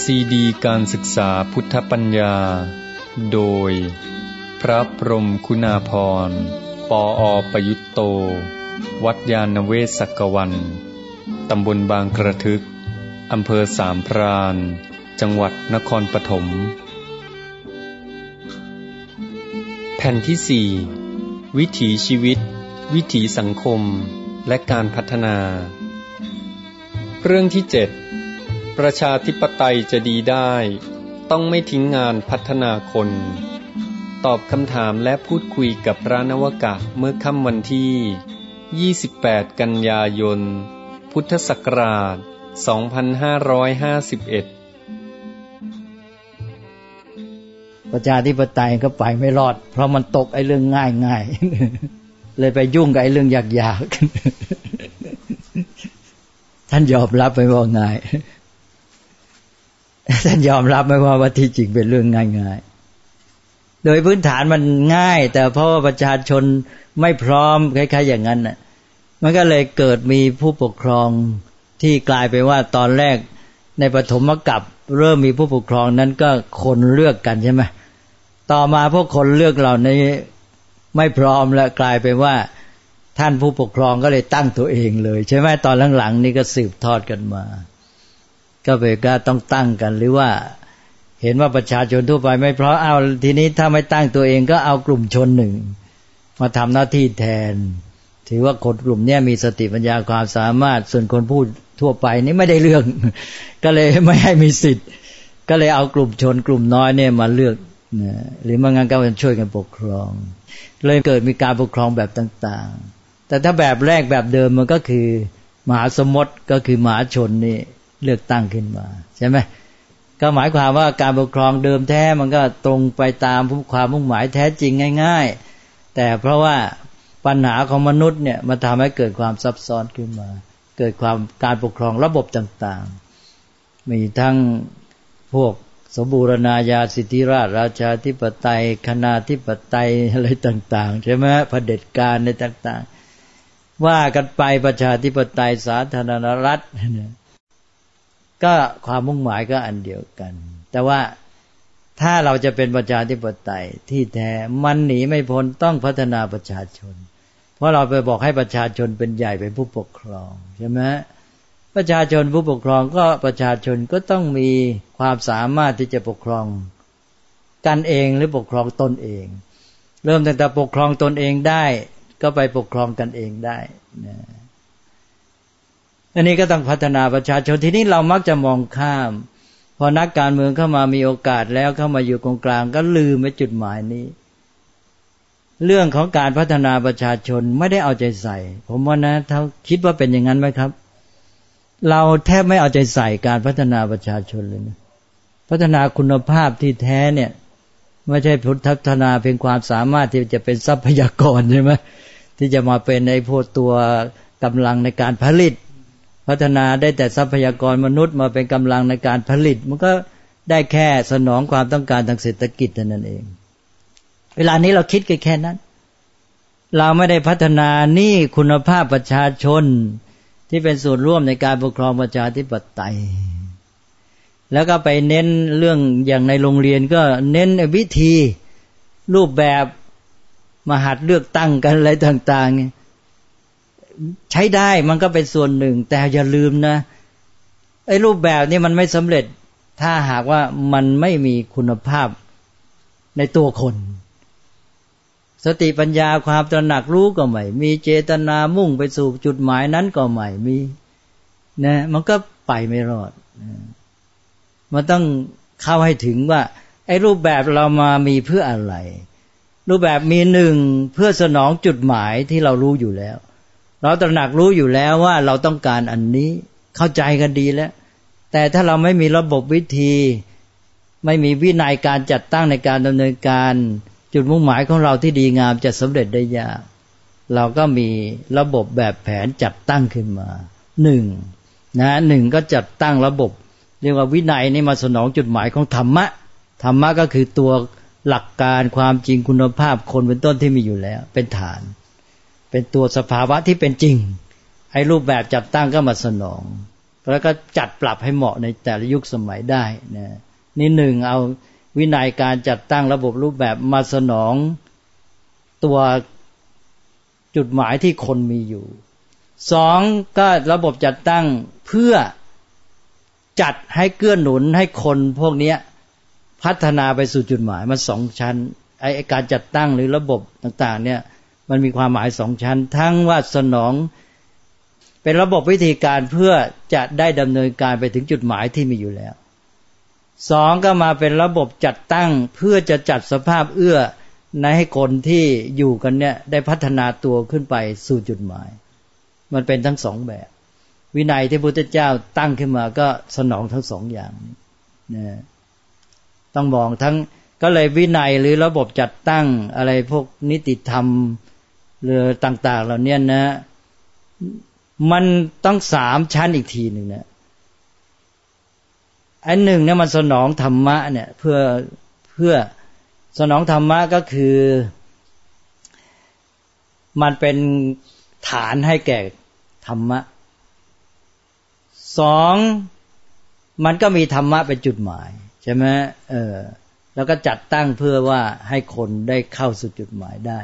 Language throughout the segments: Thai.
ซีดีการศึกษาพุทธปัญญาโดยพระพรหมคุณาภรณ์ปอ.ประยุตโตวัดยาณเวศกวันตำบลบางกระทึกอำเภอสามพรานจังหวัดนครปฐมแผ่นที่4วิถีชีวิตวิถีสังคมและการพัฒนาเรื่องที่7ประชาธิปไตยจะดีได้ต้องไม่ทิ้งงานพัฒนาคนตอบคำถามและพูดคุยกับพระนวกะเมื่อค่ำวันที่28กันยายนพุทธศักราช2551 ประชาธิปไตยก็ไปไม่รอดเพราะมันตกไอ้เรื่องง่ายๆเลยไปยุ่งกับไอ้เรื่องยากๆท่านยอมรับไหมว่าง่ายท่านยอมรับไหมว่าที่จริงเป็นเรื่องง่ายๆโดยพื้นฐานมันง่ายแต่เพราะว่าประชาชนไม่พร้อมคล้ายๆอย่างนั้นน่ะมันก็เลยเกิดมีผู้ปกครองที่กลายไปว่าตอนแรกในปฐมกัปเริ่มมีผู้ปกครองนั้นก็คนเลือกกันใช่ไหมต่อมาพวกคนเลือกเหล่านี้ไม่พร้อมแล้วกลายไปว่าท่านผู้ปกครองก็เลยตั้งตัวเองเลยใช่ไหมตอนหลังๆนี่ก็สืบทอดกันมาก็ไปก็ต้องตั้งกันหรือว่าเห็นว่าประชาชนทั่วไปไม่พร้อมเอาทีนี้ถ้าไม่ตั้งตัวเองก็เอากลุ่มชนหนึ่งมาทำหน้าที่แทนถือว่าคนกลุ่มนี้มีสติปัญญาความสามารถส่วนคนพูดทั่วไปนี่ไม่ได้เรื่องก็เลยไม่ให้มีสิทธิ์ก็เลยเอากลุ่มชนกลุ่มน้อยเนี่ยมาเลือกหรือไม่งั้นก็ช่วยกันปกครองเลยเกิดมีการปกครองแบบต่างๆแต่ถ้าแบบแรกแบบเดิมมันก็คือมหาสมมติก็คือมหาชนนี่เลือกตั้งขึ้นมาใช่ไหมก็หมายความว่าการปกครองเดิมแท้มันก็ตรงไปตามความมุ่งหมายแท้จริงง่ายๆแต่เพราะว่าปัญหาของมนุษย์เนี่ยมันทำให้เกิดความซับซ้อนขึ้นมาเกิดความการปกครองระบบต่างๆมีทั้งพวกสมบูรณาญาสิทธิราชย์ราชาธิปไตยคณาธิปไตยอะไรต่างๆใช่ไหมเผด็จการในต่างๆว่ากันไปประชาธิปไตยสาธารณรัฐก็ความมุ่งหมายก็อันเดียวกันแต่ว่าถ้าเราจะเป็นประชาธิปไตยที่แท้มันหนีไม่พ้นต้องพัฒนาประชาชนเพราะเราไปบอกให้ประชาชนเป็นใหญ่เป็นผู้ปกครองใช่ไหมประชาชนผู้ปกครองก็ประชาชนก็ต้องมีความสามารถที่จะปกครองกันเองหรือปกครองตนเองเริ่มตั้งแต่ปกครองตนเองได้ก็ไปปกครองกันเองได้นะอันนี้ก็ต้องพัฒนาประชาชนทีนี้เรามักจะมองข้ามพอนักการเมืองเข้ามามีโอกาสแล้วเข้ามาอยู่ตรงกลางก็ลืมไปจุดหมายนี้เรื่องของการพัฒนาประชาชนไม่ได้เอาใจใส่ผมว่านะถ้าคิดว่าเป็นอย่างนั้นไหมครับเราแทบไม่เอาใจใส่การพัฒนาประชาชนเลยนะพัฒนาคุณภาพที่แท้เนี่ยไม่ใช่พัฒนาเพียงความสามารถที่จะเป็นทรัพยากรใช่ไหมที่จะมาเป็นไอ้พวกตัวกำลังในการผลิตพัฒนาได้แต่ทรัพยากรมนุษย์มาเป็นกำลังในการผลิตมันก็ได้แค่สนองความต้องการทางเศรษฐกิจเท่านั้นเองเวลานี้เราคิดแค่นั้นเราไม่ได้พัฒนานี่คุณภาพประชาชนที่เป็นส่วนร่วมในการปกครองประชาธิปไตยแล้วก็ไปเน้นเรื่องอย่างในโรงเรียนก็เน้นวิธีรูปแบบมาหัดเลือกตั้งกันอะไรต่างๆใช้ได้มันก็เป็นส่วนหนึ่งแต่อย่าลืมนะไอ้รูปแบบนี้มันไม่สำเร็จถ้าหากว่ามันไม่มีคุณภาพในตัวคนสติปัญญาความตระหนักรู้ก็ไม่มีเจตนามุ่งไปสู่จุดหมายนั้นก็ไม่มีนะมันก็ไปไม่รอดมันต้องเข้าให้ถึงว่าไอ้รูปแบบเรามามีเพื่ออะไรรูปแบบมีหนึ่งเพื่อสนองจุดหมายที่เรารู้อยู่แล้วเราตระหนักรู้อยู่แล้วว่าเราต้องการอันนี้เข้าใจกันดีแล้วแต่ถ้าเราไม่มีระบบวิธีไม่มีวินัยการจัดตั้งในการดำเนินการจุดมุ่งหมายของเราที่ดีงามจะสำเร็จได้ยากเราก็มีระบบแบบแผนจัดตั้งขึ้นมาหนึ่งก็จัดตั้งระบบเรียกว่าวินัยนี่มาสนองจุดหมายของธรรมะก็คือตัวหลักการความจริงคุณภาพคนเป็นต้นที่มีอยู่แล้วเป็นฐานเป็นตัวสภาวะที่เป็นจริงให้รูปแบบจัดตั้งก็มาสนองแล้วก็จัดปรับให้เหมาะในแต่ละยุคสมัยได้นะนี่หนึ่งเอาวินัยการจัดตั้งระบบรูปแบบมาสนองตัวจุดหมายที่คนมีอยู่สองก็ระบบจัดตั้งเพื่อจัดให้เกื้อหนุนให้คนพวกนี้พัฒนาไปสู่จุดหมายมันสองชั้นไอ้การจัดตั้งหรือระบบต่างๆเนี่ยมันมีความหมายสองชั้นทั้งว่าสนองเป็นระบบวิธีการเพื่อจะได้ดำเนินการไปถึงจุดหมายที่มีอยู่แล้วสองก็มาเป็นระบบจัดตั้งเพื่อจะจัดสภาพเอื้อในให้คนที่อยู่กันเนี่ยได้พัฒนาตัวขึ้นไปสู่จุดหมายมันเป็นทั้งสองแบบวินัยที่พระพุทธเจ้าตั้งขึ้นมาก็สนองทั้งสองอย่างนะต้องมองทั้งก็เลยวินัยหรือระบบจัดตั้งอะไรพวกนิติธรรมหรือต่างๆเหล่านี้นะมันต้องสามชั้นอีกทีหนึ่งนะอันหนึ่งเนี่ยมันสนองธรรมะเนี่ยเพื่อสนองธรรมะก็คือมันเป็นฐานให้แก่ธรรมะสองมันก็มีธรรมะเป็นจุดหมายใช่ไหมแล้วก็จัดตั้งเพื่อว่าให้คนได้เข้าสู่จุดหมายได้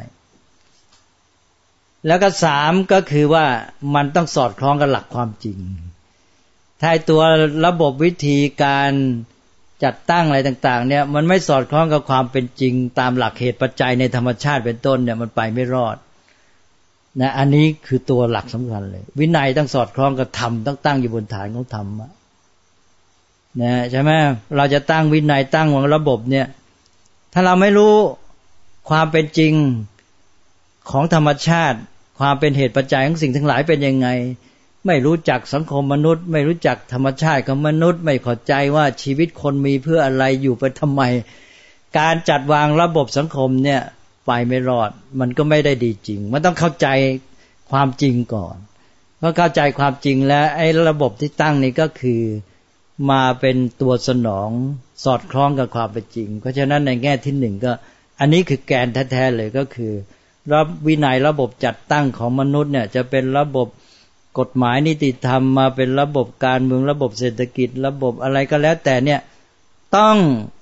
แล้วก็สามก็คือว่ามันต้องสอดคล้องกับหลักความจริงถ้าตัวระบบวิธีการจัดตั้งอะไรต่างๆเนี่ยมันไม่สอดคล้องกับความเป็นจริงตามหลักเหตุปัจจัยในธรรมชาติเป็นต้นเนี่ยมันไปไม่รอดนะอันนี้คือตัวหลักสำคัญเลยวินัยต้องสอดคล้องกับธรรมต้องตั้งอยู่บนฐานของธรรมนะใช่ไหมเราจะตั้งวินัยตั้งวางระบบเนี่ยถ้าเราไม่รู้ความเป็นจริงของธรรมชาติความเป็นเหตุปัจจัยของสิ่งทั้งหลายเป็นยังไงไม่รู้จักสังคมมนุษย์ไม่รู้จักธรรมชาติของมนุษย์ไม่เข้าใจว่าชีวิตคนมีเพื่ออะไรอยู่ไปทำไมการจัดวางระบบสังคมเนี่ยไปไม่รอดมันก็ไม่ได้ดีจริงมันต้องเข้าใจความจริงก่อนพอเข้าใจความจริงแล้วไอ้ระบบที่ตั้งนี้ก็คือมาเป็นตัวสนองสอดคล้องกับความเป็นจริงเพราะฉะนั้นในแง่ที่หนึ่งก็อันนี้คือแกนแท้ๆเลยก็คือวินัยระบบจัดตั้งของมนุษย์เนี่ยจะเป็นระบบกฎหมายนิติธรรมมาเป็นระบบการเมืองระบบเศรษฐกิจระบบอะไรก็แล้วแต่เนี่ยต้อง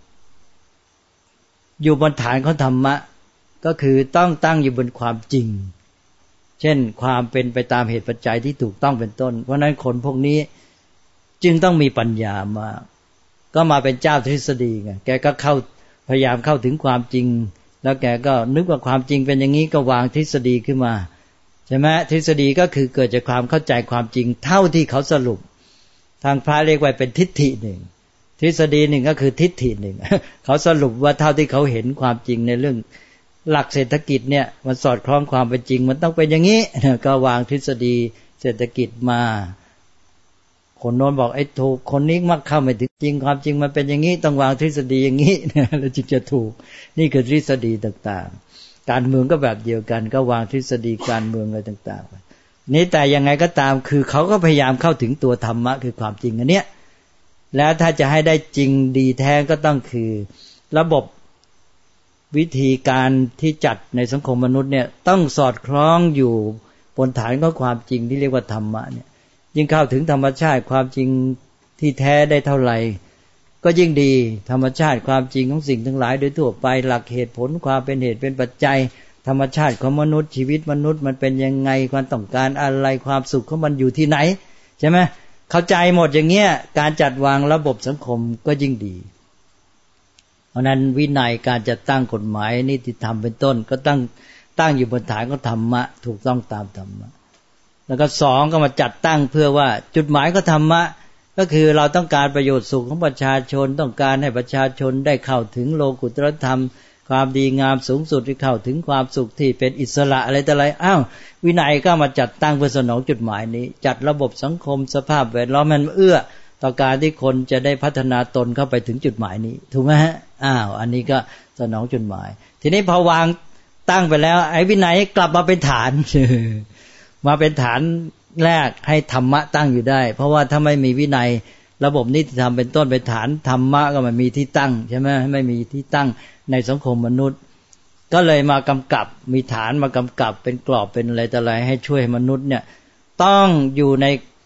อยู่บนฐานของธรรมะก็คือต้องตั้งอยู่บนความจริงเช่นความเป็นไปตามเหตุปัจจัยที่ถูกต้องเป็นต้นเพราะนั้นคนพวกนี้จึงต้องมีปัญญามาก็มาเป็นเจ้าทฤษฎีไงแกก็พยายามเข้าถึงความจริงแล้วแกก็นึกว่าความจริงเป็นอย่างนี้ก็วางทฤษฎีขึ้นมาใช่ไหมทฤษฎีก็คือเกิดจากความเข้าใจความจริงเท่าที่เขาสรุปทางพระเรียกว่าเป็นทิฏฐิหนึ่งทฤษฎีหนึ่งก็คือทิฏฐิหนึ่ง เขาสรุปว่าเท่าที่เขาเห็นความจริงในเรื่องหลักเศรษฐกิจเนี่ยมันสอดคล้องความเป็นจริงมันต้องเป็นอย่างนี้ ก็วางทฤษฎีเศรษฐกิจมาคนโน้นบอกไอ้ถูกคนนี้มักเข้าไม่ถึงจริงความจริงมันเป็นอย่างนี้ต้องวางทฤษฎีอย่างนี้ แล้วจึงจะถูกนี่คือทฤษฎีต่างๆการเมืองก็แบบเดียวกันก็วางทฤษฎีการเมืองอะไรต่างๆนี่แต่ยังไงก็ตามคือเขาก็พยายามเข้าถึงตัวธรรมะคือความจริงอันเนี้ยแล้วถ้าจะให้ได้จริงดีแท้ก็ต้องคือระบบวิธีการที่จัดในสังคมมนุษย์เนี่ยต้องสอดคล้องอยู่บนฐานของความจริงที่เรียกว่าธรรมะเนี่ยยิ่งเข้าถึงธรรมชาติความจริงที่แท้ได้เท่าไหร่ก็ยิ่งดีธรรมชาติความจริงของสิ่งทั้งหลายโดยทั่วไปหลักเหตุผลความเป็นเหตุเป็นปัจจัยธรรมชาติของมนุษย์ชีวิตมนุษย์มันเป็นยังไงความต้องการอะไรความสุขของมันอยู่ที่ไหนใช่ไหมเข้าใจหมดอย่างเงี้ยการจัดวางระบบสังคมก็ยิ่งดีเพราะนั้นวินัยการจัดตั้งกฎหมายนิติธรรมเป็นต้นก็ตั้งอยู่บนฐานของธรรมะถูกต้องตามธรรมะแล้วก็สองก็มาจัดตั้งเพื่อว่าจุดหมายของธรรมะก็คือเราต้องการประโยชน์สุขของประชาชนต้องการให้ประชาชนได้เข้าถึงโลกุตตรธรรมความดีงามสูงสุดที่เข้าถึงความสุขที่เป็นอิสระอะไรต่ออะไรวินัยก็มาจัดตั้งเพื่อสนองจุดหมายนี้จัดระบบสังคมสภาพแวดล้อมมันเอื้อต่อการที่คนจะได้พัฒนาตนเข้าไปถึงจุดหมายนี้ถูกไหมฮะอันนี้ก็สนองจุดหมายทีนี้พอวางตั้งไปแล้วไอ้วินัยกลับมาเป็นฐาน มาเป็นฐานแรกให้ธรรมะตั้งอยู่ได้เพราะว่าถ้าไม่มีวินัยระบบนิติธรรมเป็นต้นเป็นฐานธรรมะก็ไม่มีที่ตั้งใช่ไหมไม่มีที่ตั้งในสังคมมนุษย์ก็เลยมากำกับมีฐานมากำกับเป็นกรอบเป็นอะไรต่ออะไรให้ช่วยมนุษย์เนี่ยต้องอยู่ใน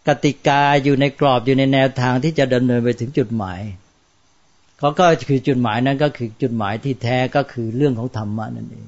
กติกาอยู่ในกรอบอยู่ในแนวทางที่จะดำเนินไปถึงจุดหมายเขาก็คือจุดหมายนั้นก็คือจุดหมายที่แท้ก็คือเรื่องของธรรมะนั่นเอง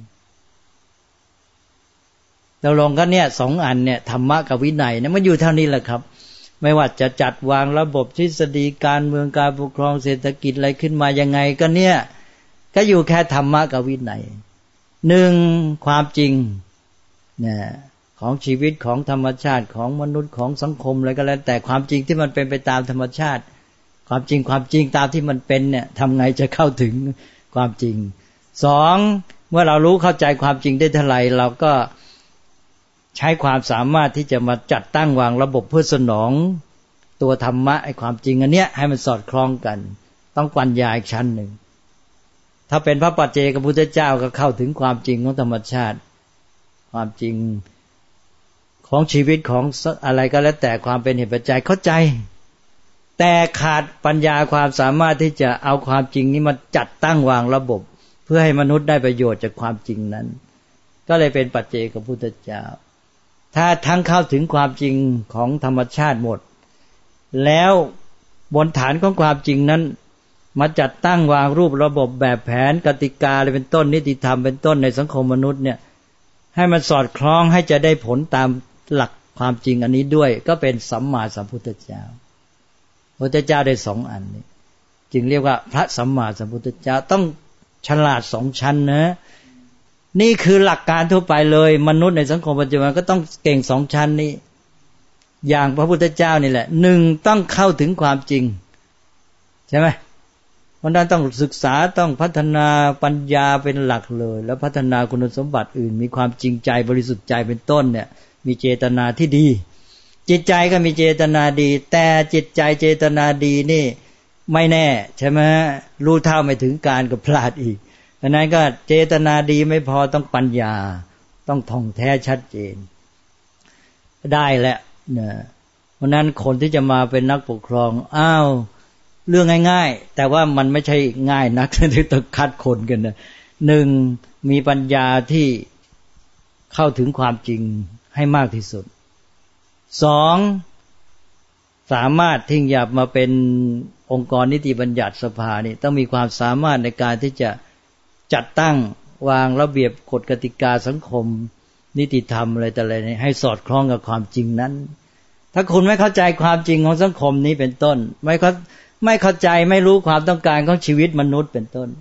เราลงก็เนี่ยสองอันเนี่ยธรรมะกับวินัยเนี่ยมันอยู่เท่านี้แหละครับไม่ว่าจะจัดวางระบบทฤษฎีการเมืองการปกครองเศรษฐกิจอะไรขึ้นมายังไงก็เนี่ยก็อยู่แค่ธรรมะกับวินัยหนึ่งความจริงเนี่ยของชีวิตของธรรมชาติของมนุษย์ของสังคมอะไรก็แล้วแต่ความจริงที่มันเป็นไปตามธรรมชาติความจริงตามที่มันเป็นเนี่ยทำไงจะเข้าถึงความจริงสองเมื่อเรารู้เข้าใจความจริงได้เท่าไหร่เราก็ใช้ความสามารถที่จะมาจัดตั้งวางระบบเพื่อสนองตัวธรรมะไอ้ความจริงอันเนี้ยให้มันสอดคล้องกันต้องปัญญาอีกชั้นหนึ่งถ้าเป็นพระปัจเจกพุทธเจ้าก็เข้าถึงความจริงของธรรมชาติความจริงของชีวิตของอะไรก็แล้วแต่ความเป็นเหตุปัจจัยเข้าใจแต่ขาดปัญญาความสามารถที่จะเอาความจริงนี้มาจัดตั้งวางระบบเพื่อให้มนุษย์ได้ประโยชน์จากความจริงนั้นก็เลยเป็นปัจเจกพุทธเจ้าถ้าทั้งเข้าถึงความจริงของธรรมชาติหมดแล้วบนฐานของความจริงนั้นมาจัดตั้งวางรูประบบแบบแผนกติกาอะไรเป็นต้นนิติธรรมเป็นต้นในสังคมมนุษย์เนี่ยให้มันสอดคล้องให้จะได้ผลตามหลักความจริงอันนี้ด้วยก็เป็นสัมมาสัมพุทธเจ้าพระพุทธเจ้าได้สองอันนี้จึงเรียกว่าพระสัมมาสัมพุทธเจ้าต้องฉลาดสองชั้นนะนี่คือหลักการทั่วไปเลยมนุษย์ในสังคมปัจจุบันก็ต้องเก่งสองชั้นนี้อย่างพระพุทธเจ้านี่แหละหนึ่งต้องเข้าถึงความจริงใช่ไหมเพราะนั้นต้องศึกษาต้องพัฒนาปัญญาเป็นหลักเลยแล้วพัฒนาคุณสมบัติอื่นมีความจริงใจบริสุทธิ์ใจเป็นต้นเนี่ยมีเจตนาที่ดีจิตใจก็มีเจตนาดีแต่จิตใจเจตนาดีนี่ไม่แน่ใช่ไหมรู้เท่าไม่ถึงการก็พลาดอีกดังนั้นก็เจตนาดีไม่พอต้องปัญญาต้องท่องแท้ชัดเจนได้แหละเนี่ยเพราะนั้นคนที่จะมาเป็นนักปกครองเรื่องง่ายๆแต่ว่ามันไม่ใช่ง่ายนักที่ต้องคัดคนกันนะหนึ่งมีปัญญาที่เข้าถึงความจริงให้มากที่สุดสองสามารถที่จะมาเป็นองค์กรนิติบัญญัติสภานี่ต้องมีความสามารถในการที่จะจัดตั้งวางระเบียบกฎกติกาสังคมนิติธรรมอะไรแต่อะไรนี่ให้สอดคล้องกับความจริงนั้นถ้าคุณไม่เข้าใจความจริงของสังคมนี้เป็นต้นไม่เข้าใจไม่รู้ความต้องการของชีวิตมนุษย์เป็นต้น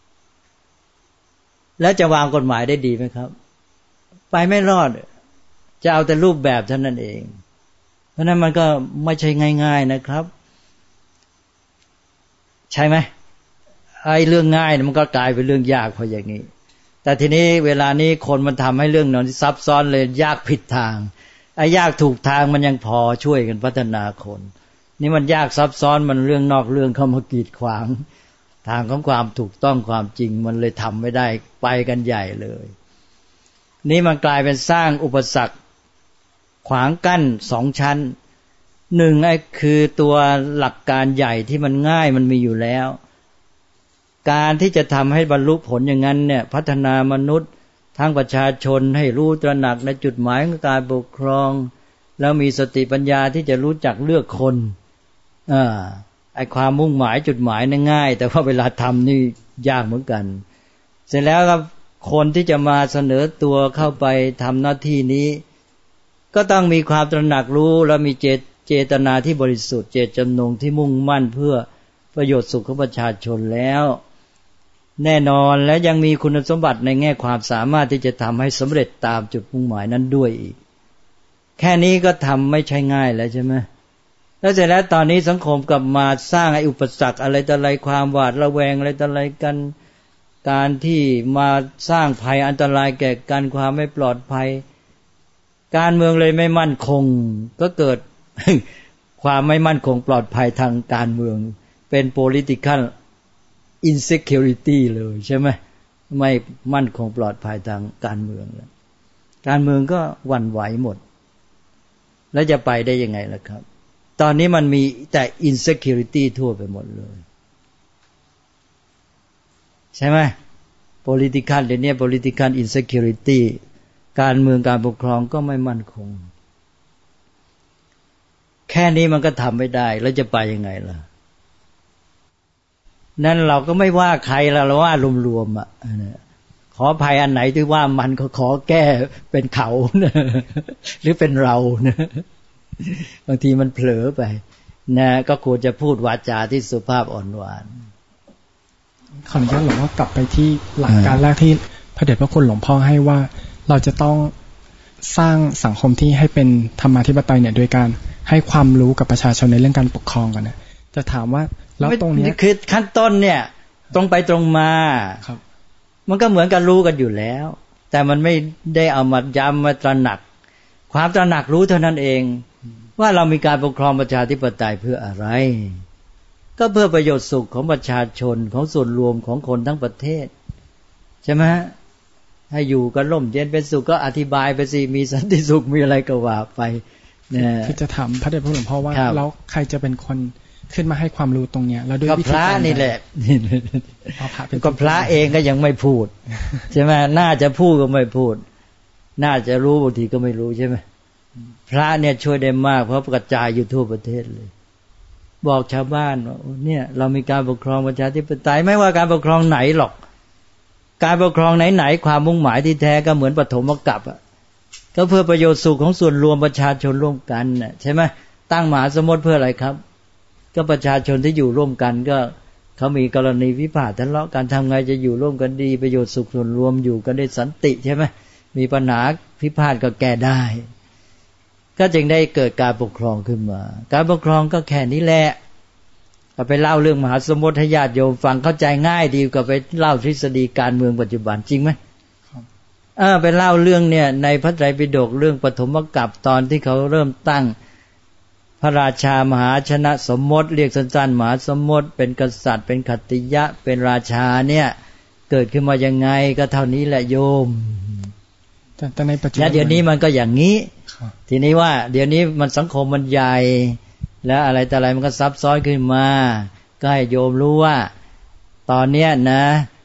แล้วจะวางกฎหมายได้ดีไหมครับไปไม่รอดจะเอาแต่รูปแบบเท่านั้นเองเพราะนั้นมันก็ไม่ใช่ง่ายๆนะครับใช่ไหมไอ้เรื่องง่ายมันก็กลายเป็นเรื่องยากพออย่างนี้แต่ทีนี้เวลานี้คนมันทำให้เรื่องนั้นซับซ้อนเลยยากผิดทางไอ้ยากถูกทางมันยังพอช่วยกันพัฒนาคนนี่มันยากซับซ้อนมันเรื่องนอกเรื่องเข้ามากีดขวางทางของความถูกต้องความจริงมันเลยทำไม่ได้ไปกันใหญ่เลยนี่มันกลายเป็นสร้างอุปสรรคขวางกั้นสองชั้นหนึ่งไอ้คือตัวหลักการใหญ่ที่มันง่ายมันมีอยู่แล้วการที่จะทำให้บรรลุผลอย่างนั้นเนี่ยพัฒนามนุษย์ทั้งประชาชนให้รู้ตระหนักในจุดหมายของการปกครองแล้วมีสติปัญญาที่จะรู้จักเลือกคนไอ้ความมุ่งหมายจุดหมายนั้นง่ายแต่ว่าเวลาทำนี่ยากเหมือนกันเสร็จแล้วครับคนที่จะมาเสนอตัวเข้าไปทำหน้าที่นี้ก็ต้องมีความตระหนักรู้และมีเจตนาที่บริสุทธิ์เจตจำนงที่มุ่งมั่นเพื่อประโยชน์สุขของประชาชนแล้วแน่นอนและยังมีคุณสมบัติในแง่ความสามารถที่จะทำให้สำเร็จตามจุดมุ่งหมายนั้นด้วยอีกแค่นี้ก็ทำไม่ใช่ง่ายแล้วใช่ไหมแล้วเสร็จแล้วตอนนี้สังคมกลับมาสร้างไอ้อุปสรรคอะไรต่ออะไรความหวาดระแวงอะไรต่ออะไรกันการที่มาสร้างภัยอันตรายแก่กันความไม่ปลอดภัยการเมืองเลยไม่มั่นคงก็เกิด ความไม่มั่นคงปลอดภัยทางการเมืองเป็น political insecurity เลยใช่ไหมไม่มั่นคงปลอดภัยทางการเมืองเลยการเมืองก็หวั่นไหวหมดแล้วจะไปได้ยังไงล่ะครับตอนนี้มันมีแต่ insecurity ทั่วไปหมดเลยใช่ไหม political เดี๋ยวนี้ political insecurity การเมืองการปกครองก็ไม่มั่นคงแค่นี้มันก็ทำไม่ได้แล้วจะไปยังไงล่ะนั่นเราก็ไม่ว่าใครเราว่ารวมๆอ่ะขออภัยอันไหนที่ว่ามันก็ขอแก้เป็นเขานะหรือเป็นเรานะบางทีมันเผลอไปนะก็ควรจะพูดวาจาที่สุภาพอ่อนหวานขออนุญาตหลวงพ่อกลับไปที่หลักการแรกที่พระเดชพระคุณหลวงพ่อให้ว่าเราจะต้องสร้างสังคมที่ให้เป็นธรรมาธิปไตยเนี่ยโดยการให้ความรู้กับประชาชนในเรื่องการปกครองกันนะจะถามว่าแล้วตรงนี้คือขั้นต้นเนี่ยตรงไปตรงมาครับมันก็เหมือนกันรู้กันอยู่แล้วแต่มันไม่ได้เอามาย้ำมาตระหนักความตระหนักรู้เท่านั้นเองว่าเรามีการปกครองประชาธิปไตยเพื่ออะไรก็เพื่อประโยชน์สุขของประชาชนของส่วนรวมของคนทั้งประเทศใช่ไหมให้อยู่กันร่มเย็นเป็นสุขก็อธิบายไปสิมีสันติสุขมีอะไรก็ว่าไปเนี่ยคือจะถามพระเดชพระคุณหลวงพ่อว่าแล้วใครจะเป็นคนขึ้นมาให้ความรู้ตรงเนี้ยแล้วด้วยวิธีการพระนี่แหละก็พระเองก็ยังไม่พูดใช่ไหมน่าจะพูดก็ไม่พูดน่าจะรู้บางทีก็ไม่รู้ใช่ไหมพระเนี่ยช่วยได้มากเพราะกระจายอยู่ทั่วประเทศเลยบอกชาวบ้านว่าเนี่ยเรามีการปกครองประชาธิปไตยไม่ว่าการปกครองไหนหรอกการปกครองไหนๆความมุ่งหมายที่แท้ก็เหมือนปฐมกัปอ่ะก็เพื่อประโยชน์สุขของส่วนรวมประชาชนร่วมกันน่ะใช่ไหมตั้งมหาสมุทรเพื่ออะไรครับก็ประชาชนที่อยู่ร่วมกันก็เขามีกรณีวิพาททะเลาะกันทำไงจะอยู่ร่วมกันดีประโยชน์สุขส่วนรวมอยู่กันได้สันติใช่ไหมมีปัญหาพิพาทก็แก้ได้ก็จึงได้เกิดการปกครองขึ้นมาการปกครองก็แค่นี้แหละก็ไปเล่าเรื่องมหาสมุทรให้ญาติโยมฟังเข้าใจง่ายดีกว่าไปเล่าทฤษฎีการเมืองปัจจุบันจริงไหมไปเล่าเรื่องเนี่ยในพระไตรปิฎกเรื่องปฐมกัปตอนที่เขาเริ่มตั้งพระราชามหาชนะสมมติเรียกสั้นๆมหาสมมติเป็นกษัตริย์เป็นขัตติยะเป็นราชาเนี่ยเกิดขึ้นมายังไงก็เท่านี้แหละโยมแต่ในปัจจุบันเดี๋ยวนี้มันก็อย่างนี้ทีนี้ว่าเดี๋ยวนี้มันสังคมมันใหญ่แล้วอะไรแต่อะไรมันก็ซับซ้อนขึ้นมาก็ให้โยมรู้ว่าตอนเนี้ยนะ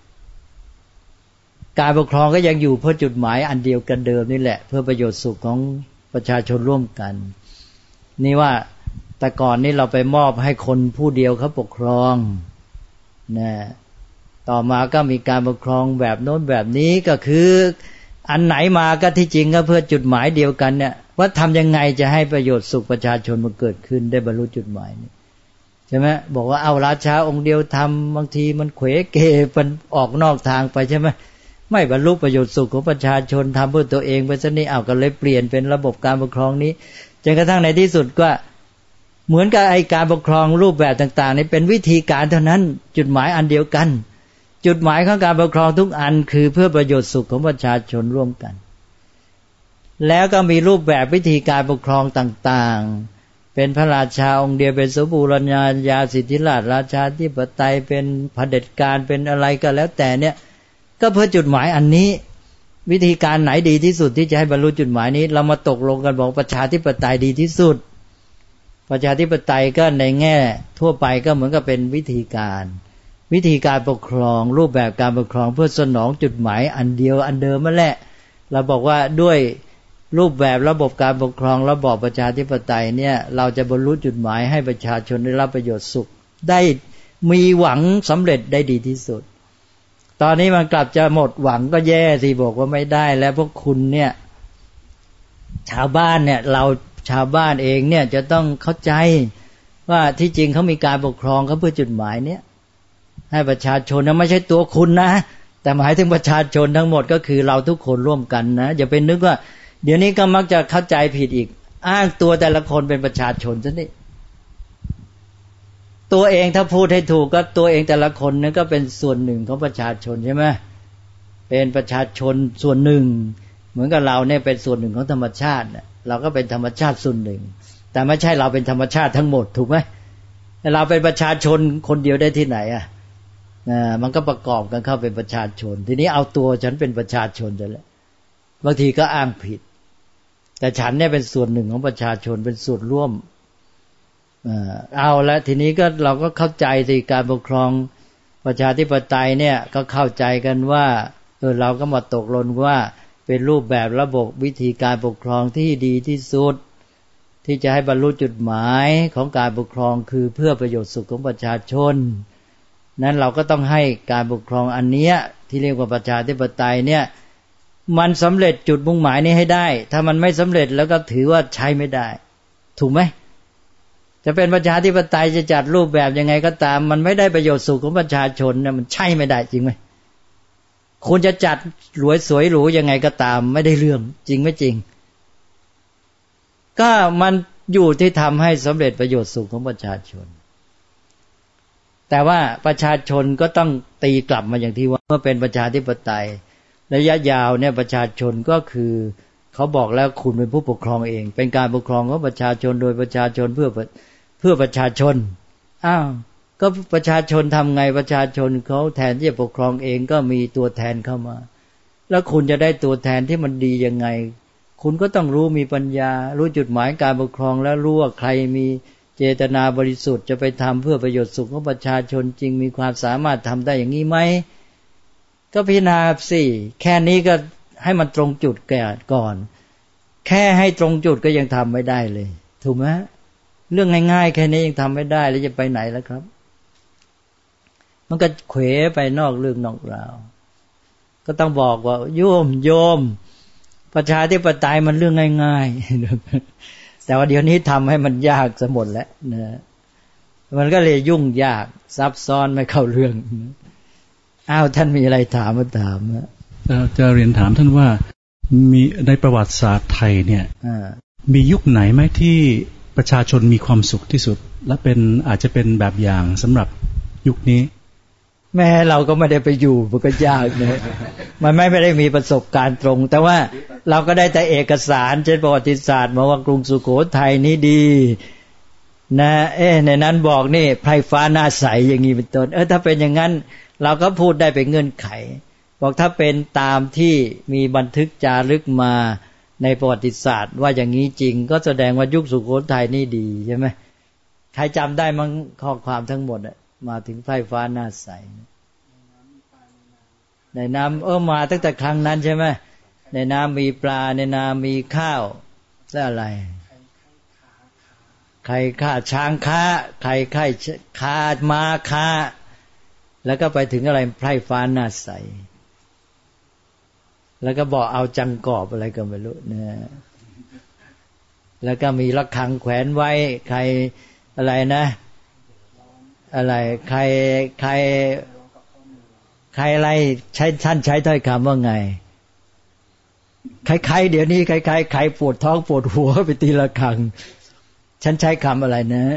การปกครองก็ยังอยู่เพื่อจุดหมายอันเดียวกันเดิมนี่แหละเพื่อประโยชน์สุขของประชาชนร่วมกันนี่ว่าแต่ก่อนนี้เราไปมอบให้คนผู้เดียวเขาปกครองนะต่อมาก็มีการปกครองแบบโน้นแบบนี้ก็คืออันไหนมาก็ที่จริงก็เพื่อจุดหมายเดียวกันเนี่ยว่าทำยังไงจะให้ประโยชน์สุขประชาชนมันเกิดขึ้นได้บรรลุจุดหมายนี้ใช่ไหมบอกว่าเอาราชาองค์เดียวทำบางทีมันเขวเกมันออกนอกทางไปใช่ไหมไม่บรรลุประโยชน์สุขของประชาชนทำเพื่อตัวเองไปซะนี่เอาก็เลยเปลี่ยนเป็นระบบการปกครองนี้จนกระทั่งในที่สุดก็เหมือนกับไอ้การปกครองรูปแบบต่างๆนี่เป็นวิธีการเท่านั้นจุดหมายอันเดียวกันจุดหมายของการปกครองทุกอันคือเพื่อประโยชน์สุขของประชาชนร่วมกันแล้วก็มีรูปแบบวิธีการปกครองต่างๆเป็นพระราชาองค์เดียวเป็นสมบูรณาญาสิทธิราชราชาธิปไตยเป็นเผด็จการเป็นอะไรก็แล้วแต่เนี่ยก็เพื่อจุดหมายอันนี้วิธีการไหนดีที่สุดที่จะให้บรรลุจุดหมายนี้เรามาตกลงกันบอกประชาธิปไตยดีที่สุดประชาธิปไตยก็ในแง่ทั่วไปก็เหมือนกับเป็นวิธีการปกครองรูปแบบการปกครองเพื่อสนองจุดหมายอันเดียวอันเดิมนั่นแหละเราบอกว่าด้วยรูปแบบระบบการปกครองระบอบประชาธิปไตยเนี่ยเราจะบรรลุจุดหมายให้ประชาชนได้รับประโยชน์สุขได้มีหวังสำเร็จได้ดีที่สุดตอนนี้มันกลับจะหมดหวังก็แย่สิบอกว่าไม่ได้แล้วพวกคุณเนี่ยชาวบ้านเนี่ยเราชาวบ้านเองเนี่ยจะต้องเข้าใจว่าที่จริงเขามีการปกครองเขาเพื่อจุดหมายเนี่ยให้ประชาชนนะไม่ใช่ตัวคุณนะแต่หมายถึงประชาชนทั้งหมดก็คือเราทุกคนร่วมกันนะอย่าไปนึกว่าเดี๋ยวนี้ก็มักจะเข้าใจผิดอีกอ้างตัวแต่ละคนเป็นประชาชนซะนี่ตัวเองถ้าพูดให้ถูกก็ตัวเองแต่ละคนนั้นก็เป็นส่วนหนึ่งของประชาชนใช่ไหมเป็นประชาชนส่วนหนึ่งเหมือนกับเราเนี่ยเป็นส่วนหนึ่งของธรรมชาติเราก็เป็นธรรมชาติส่วนหนึ่งแต่ไม่ใช่เราเป็นธรรมชาติทั้งหมดถูกไหมเราเป็นประชาชนคนเดียวได้ที่ไหนมันก็ประกอบกันเข้าเป็นประชาชนทีนี้เอาตัวฉันเป็นประชาชนจะแล้วบางทีก็อ้างผิดแต่ฉันเนี่ยเป็นส่วนหนึ่งของประชาชนเป็นส่วนร่วมเอาละทีนี้ก็เราก็เข้าใจสิการปกครองประชาธิปไตยเนี่ยก็เข้าใจกันว่าเราก็มาตกลงว่าเป็นรูปแบบระบบวิธีการปกครองที่ดีที่สุดที่จะให้บรรลุจุดหมายของการปกครองคือเพื่อประโยชน์สุขของประชาชนนั้นเราก็ต้องให้การปกครองอันเนี้ยที่เรียกว่าประชาธิปไตยเนี่ยมันสำเร็จจุดมุ่งหมายนี้ให้ได้ถ้ามันไม่สำเร็จแล้วก็ถือว่าใช้ไม่ได้ถูกไหมจะเป็นประชาธิปไตยจะจัดรูปแบบยังไงก็ตามมันไม่ได้ประโยชน์สุขของประชาชนเนี่ยมันใช่ไม่ได้จริงไหมคุณจะจัดรวยสวยหรูยังไงก็ตามไม่ได้เรื่องจริงไม่จริงก็มันอยู่ที่ทำให้สำเร็จประโยชน์สุขของประชาชนแต่ว่าประชาชนก็ต้องตีกลับมาอย่างที่ว่าเมื่อเป็นประชาธิปไตยระยะยาวเนี่ยประชาชนก็คือเขาบอกแล้วคุณเป็นผู้ปกครองเองเป็นการปกครองของประชาชนโดยประชาชนเพื่อประชาชนอ้าวก็ประชาชนทำไงประชาชนเขาแทนที่จะปกครองเองก็มีตัวแทนเข้ามาแล้วคุณจะได้ตัวแทนที่มันดียังไงคุณก็ต้องรู้มีปัญญารู้จุดหมายการปกครองแล้วรู้ว่าใครมีเจตนาบริสุทธิ์จะไปทำเพื่อประโยชน์สุขของประชาชนจริงมีความสามารถทำได้อย่างนี้ไหมก็พิจารณาสิแค่นี้ก็ให้มันตรงจุดก่อนแค่ให้ตรงจุดก็ยังทำไม่ได้เลยถูกไหมเรื่องง่ายๆแค่นี้ยังทำไม่ได้แล้วจะไปไหนแล้วครับมันก็เขวไปนอกเรื่องนอกราวก็ต้องบอกว่าโยมประชาธิปไตยมันเรื่องง่ายๆแต่ว่าเดี๋ยวนี้ทำให้มันยากซะหมดแล้วนะมันก็เลยยุ่งยากซับซ้อนไม่เข้าเรื่องอ้าวท่านมีอะไรถามมาถามจะเรียนถามท่านว่ามีในประวัติศาสตร์ไทยเนี่ยมียุคไหนไหมที่ประชาชนมีความสุขที่สุดและเป็นอาจจะเป็นแบบอย่างสำหรับยุคนี้แม้เราก็ไม่ได้ไปอยู่มันก็ยากนะมันไม่ได้มีประสบการณ์ตรงแต่ว่าเราก็ได้แต่เอกสารเช่นประวัติศาสตร์มาว่ากรุงสุโขทัยนี้ดีนะในนั้นบอกนี่ไพร่ฟ้าหน้าใสอย่างนี้เป็นต้นถ้าเป็นอย่างนั้นเราก็พูดได้เป็นเงื่อนไขบอกถ้าเป็นตามที่มีบันทึกจารึกมาในประวัติศาสตร์ว่าอย่างนี้จริงก็แสดงว่ายุคสุโขทัยนี่ดีใช่ไหมใครจำได้มั้งข้อความทั้งหมดมาถึงไพร่ฟ้าหน้าใสในน้ำมาตั้งแต่ครั้งนั้นใช่ไหมในน้ำมีปลาในน้ำมีข้าวและอะไรใครฆ่าช้างค้าใครฆ่าม้าค้าแล้วก็ไปถึงอะไรไพร่ฟ้าหน้าใสแล้วก็บอกเอาจังกอบอะไรก็ไม่รู้นะแล้วก็มีระฆังแขวนไว้ใครอะไรนะอะไรใครอะไรใช้ท่านใช้ถ้อยคำว่าไงใครเดี๋ยวนี้ใครปวดท้องปวดหัวไปตีระฆังฉันใช้คำอะไรนะ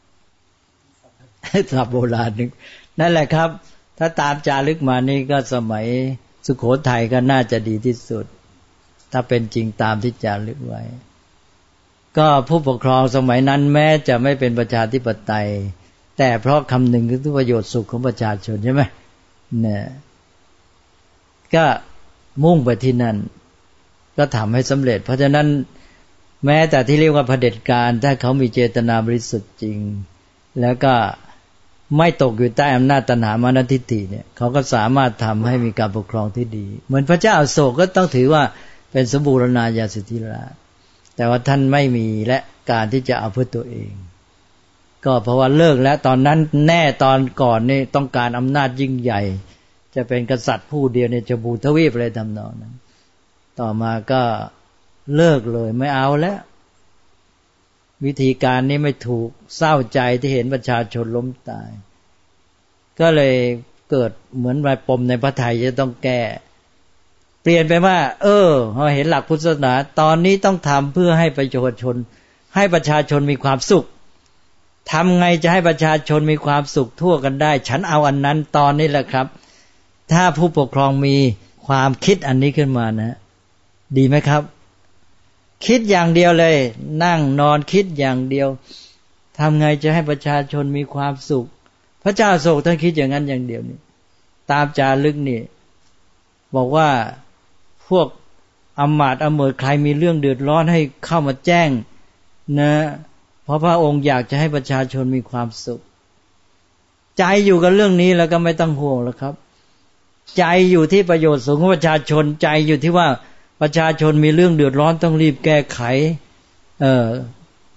ศัพท์โบราณนึงนั่นแหละครับถ้าตามจารึกมานี่ก็สมัยสุโขทัยก็น่าจะดีที่สุดถ้าเป็นจริงตามที่จารึกไว้ก็ผู้ปกครองสมัยนั้นแม้จะไม่เป็นประชาธิปไตยแต่เพราะคำหนึ่งคือประโยชน์สุขของประชาชนใช่ไหมเนี่ยก็มุ่งไปที่นั่นก็ทำให้สำเร็จเพราะฉะนั้นแม้แต่ที่เรียกว่าเผด็จการถ้าเขามีเจตนาบริสุทธิ์จริงแล้วก็ไม่ตกอยู่ใต้อำนาจตัณหามานะทิฏฐิเนี่ยเขาก็สามารถทำให้มีการปกครองที่ดีเหมือนพระเจ้าอโศกก็ต้องถือว่าเป็นสมบูรณาญาสิทธิราชแต่ว่าท่านไม่มีและการที่จะเอาเพื่อตัวเองก็เพราะว่าเลิกแล้วตอนนั้นแน่ตอนก่อนนี่ต้องการอำนาจยิ่งใหญ่จะเป็นกษัตริย์ผู้เดียวในจบูทวีปอะไรทำนองนั้นต่อมาก็เลิกเลยไม่เอาแล้ววิธีการนี้ไม่ถูกเศร้าใจที่เห็นประชาชนล้มตายก็เลยเกิดเหมือนปมในพระทัยจะต้องแก้เปลี่ยนไปว่าพอเห็นหลักพุทธศาสนาตอนนี้ต้องทำเพื่อให้ประชาชนมีความสุขทำไงจะให้ประชาชนมีความสุขทั่วกันได้ฉันเอาอันนั้นตอนนี้แหละครับถ้าผู้ปกครองมีความคิดอันนี้ขึ้นมานะดีไหมครับคิดอย่างเดียวเลยนั่งนอนคิดอย่างเดียวทำไงจะให้ประชาชนมีความสุขพระเจ้าอโศกท่านคิดอย่างนั้นอย่างเดียวนี่ตามจารึกนี่บอกว่าพวกอำมาตย์อเมิดใครมีเรื่องเดือดร้อนให้เข้ามาแจ้งนะเพราะพระองค์อยากจะให้ประชาชนมีความสุขใจอยู่กับเรื่องนี้แล้วก็ไม่ต้องห่วงแล้วครับใจอยู่ที่ประโยชน์สูงของประชาชนใจอยู่ที่ว่าประชาชนมีเรื่องเดือดร้อนต้องรีบแก้ไข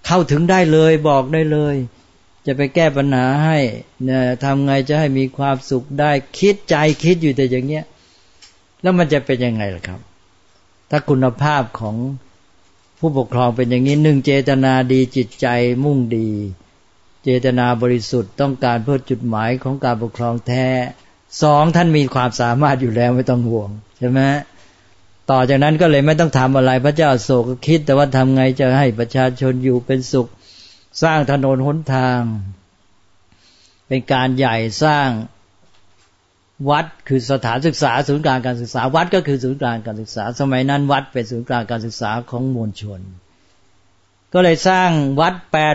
เข้าถึงได้เลยบอกได้เลยจะไปแก้ปัญหาให้เนี่ยทำไงจะให้มีความสุขได้คิดใจคิดอยู่แต่อย่างเงี้ยแล้วมันจะเป็นยังไงล่ะครับถ้าคุณภาพของผู้ปกครองเป็นอย่างนี้1เจตนาดีจิตใจมุ่งดีเจตนาบริสุทธิ์ต้องการเพื่อจุดหมายของการปกครองแท้2ท่านมีความสามารถอยู่แล้วไม่ต้องห่วงใช่ไหมต่อจากนั้นก็เลยไม่ต้องทำอะไรพระเจ้าอโศกก็คิดแต่ว่าทำไงจะให้ประชาชนอยู่เป็นสุขสร้างถนนหนทางเป็นการใหญ่สร้างวัดคือสถานศึกษาศูนย์กลางการศึกษาวัดก็คือศูนย์กลางการศึกษาสมัยนั้นวัดเป็นศูนย์กลางการศึกษาของมวลชนก็เลยสร้างวัด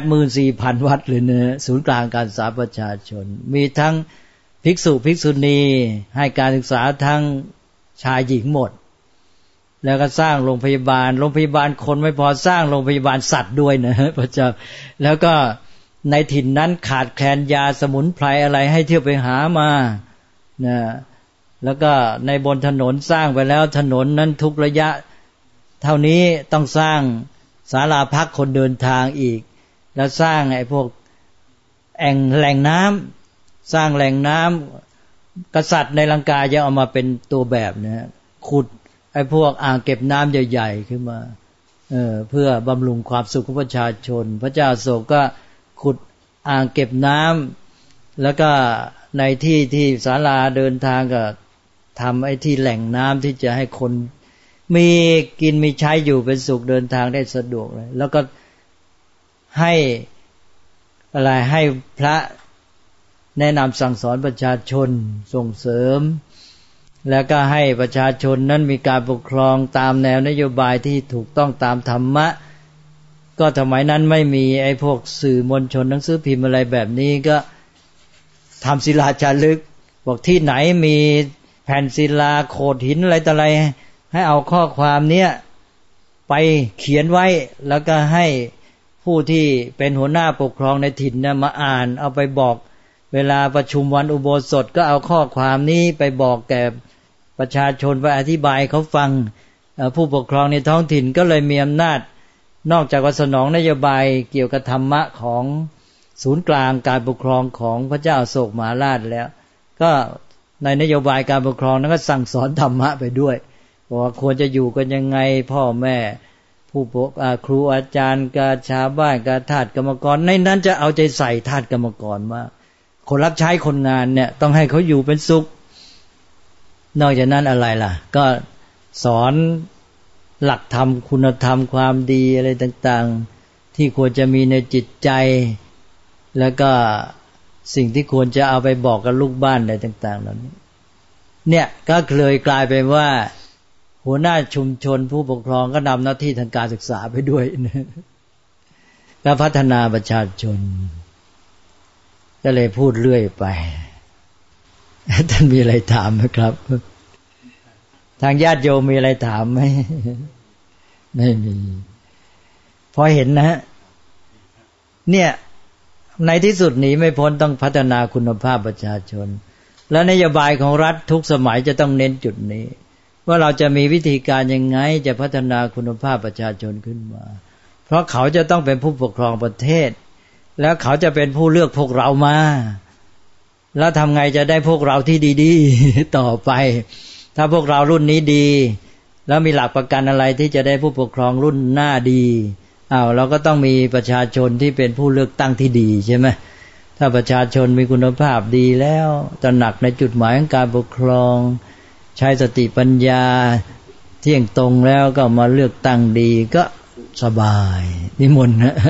84,000 วัดเลยนะศูนย์กลางการศึกษาประชาชนมีทั้งภิกษุภิกษุณีให้การศึกษาทั้งชายหญิงหมดแล้วก็สร้างโรงพยาบาลคนไม่พอสร้างโรงพยาบาลสัตว์ด้วยนะพระเจ้าแล้วก็ในถิ่นนั้นขาดแคลนยาสมุนไพรอะไรให้เที่ยวไปหามานะแล้วก็ในบนถนนสร้างไปแล้วถนนนั้นทุกระยะเท่านี้ต้องสร้างศาลาพักคนเดินทางอีกแล้วสร้างไอ้พวกแหล่งน้ำสร้างแหล่งน้ำกษัตริย์ในลังกาจะเอามาเป็นตัวแบบนะขุดไอ้พวกอ่างเก็บน้ำใหญ่ๆขึ้นมาเพื่อบำรุงความสุขของประชาชนพระเจ้าอโศกก็ขุดอ่างเก็บน้ำแล้วก็ในที่ศาลาเดินทางก็ทำไอ้ที่แหล่งน้ำที่จะให้คนมีกินมีใช้อยู่เป็นสุขเดินทางได้สะดวกเลยแล้วก็ให้อะไรให้พระแนะนำสั่งสอนประชาชนส่งเสริมแล้วก็ให้ประชาชนนั้นมีการปกครองตามแนวนโยบายที่ถูกต้องตามธรรมะก็สมัยนั้นไม่มีไอ้พวกสื่อมวลชนหนังสือพิมพ์อะไรแบบนี้ก็ทำศิลาจารึกบอกที่ไหนมีแผ่นศิลาโขดหินอะไรต่ออะไรให้เอาข้อความเนี้ยไปเขียนไว้แล้วก็ให้ผู้ที่เป็นหัวหน้าปกครองในถิ่นเนี่ยมาอ่านเอาไปบอกเวลาประชุมวันอุโบสถก็เอาข้อความนี้ไปบอกแก่ประชาชนไปอธิบายเขาฟังผู้ปกครองในท้องถิ่นก็เลยมีอำนาจนอกจากว่าสนองนโยบายเกี่ยวกับธรรมะของศูนย์กลางการปกครองของพระเจ้าอโศกมหาราชแล้วก็ในนโยบายการปกครองนั้นก็สั่งสอนธรรมะไปด้วยว่าควรจะอยู่กันยังไงพ่อแม่ผู้ปกครูอาจารย์กับชาวบ้านกับทาสกรรมกรในนั้นจะเอาใจใส่ทาสกรรมกรมากคนรับใช้คนงานเนี่ยต้องให้เขาอยู่เป็นสุขนอกจากนั้นอะไรล่ะก็สอนหลักธรรมคุณธรรมความดีอะไรต่างๆที่ควรจะมีในจิตใจแล้วก็สิ่งที่ควรจะเอาไปบอกกับลูกบ้านอะไรต่างๆเหล่านี้เนี่ยก็เลยกลายเป็นว่าหัวหน้าชุมชนผู้ปกครองก็นำหน้าที่ทางการศึกษาไปด้วยและพัฒนาประชาชนก็เลยพูดเรื่อยไปท่านมีอะไรถามไหมครับทางญาติโยมมีอะไรถามไหมไม่มีพอเห็นนะเนี่ยในที่สุดหนีไม่พ้นต้องพัฒนาคุณภาพประชาชนและนโยบายของรัฐทุกสมัยจะต้องเน้นจุดนี้ว่าเราจะมีวิธีการยังไงจะพัฒนาคุณภาพประชาชนขึ้นมาเพราะเขาจะต้องเป็นผู้ปกครองประเทศแล้วเขาจะเป็นผู้เลือกพวกเรามาแล้วทำไงจะได้พวกเราที่ดีๆต่อไปถ้าพวกเรารุ่นนี้ดีแล้วมีหลักประกันอะไรที่จะได้ผู้ปกครองรุ่นหน้าดีเราก็ต้องมีประชาชนที่เป็นผู้เลือกตั้งที่ดีใช่ไหมถ้าประชาชนมีคุณภาพดีแล้วตระหนักในจุดหมายของการปกครองใช้สติปัญญาเที่ยงตรงแล้วก็มาเลือกตั้งดีก็สบายนิมนต์นะ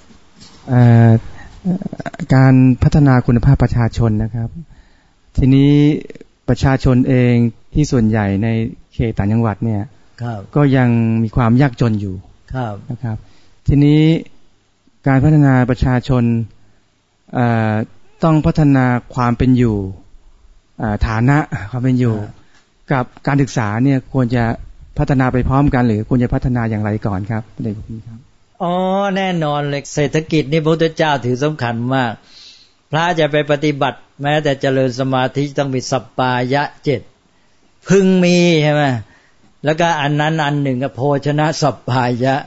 การพัฒนาคุณภาพประชาชนนะครับทีนี้ประชาชนเองที่ส่วนใหญ่ในเขตต่างจังหวัดเนี่ยก็ยังมีความยากจนอยู่นะครับทีนี้การพัฒนาประชาชนต้องพัฒนาความเป็นอยู่ฐานะความเป็นอยู่กับการศึกษาเนี่ยควรจะพัฒนาไปพร้อมกันหรือควรจะพัฒนาอย่างไรก่อนครับเด็กพี่ครับแน่นอนเลยเศรษฐกิจนี่พระพุทธเจ้าถือสำคัญมากพระจะไปปฏิบัติแม้แต่เจริญสมาธิต้องมีสัปปายะ7พึงมีใช่ไหมแล้วก็อันนั้นอันหนึ่งก็โภชนะสัปปายะ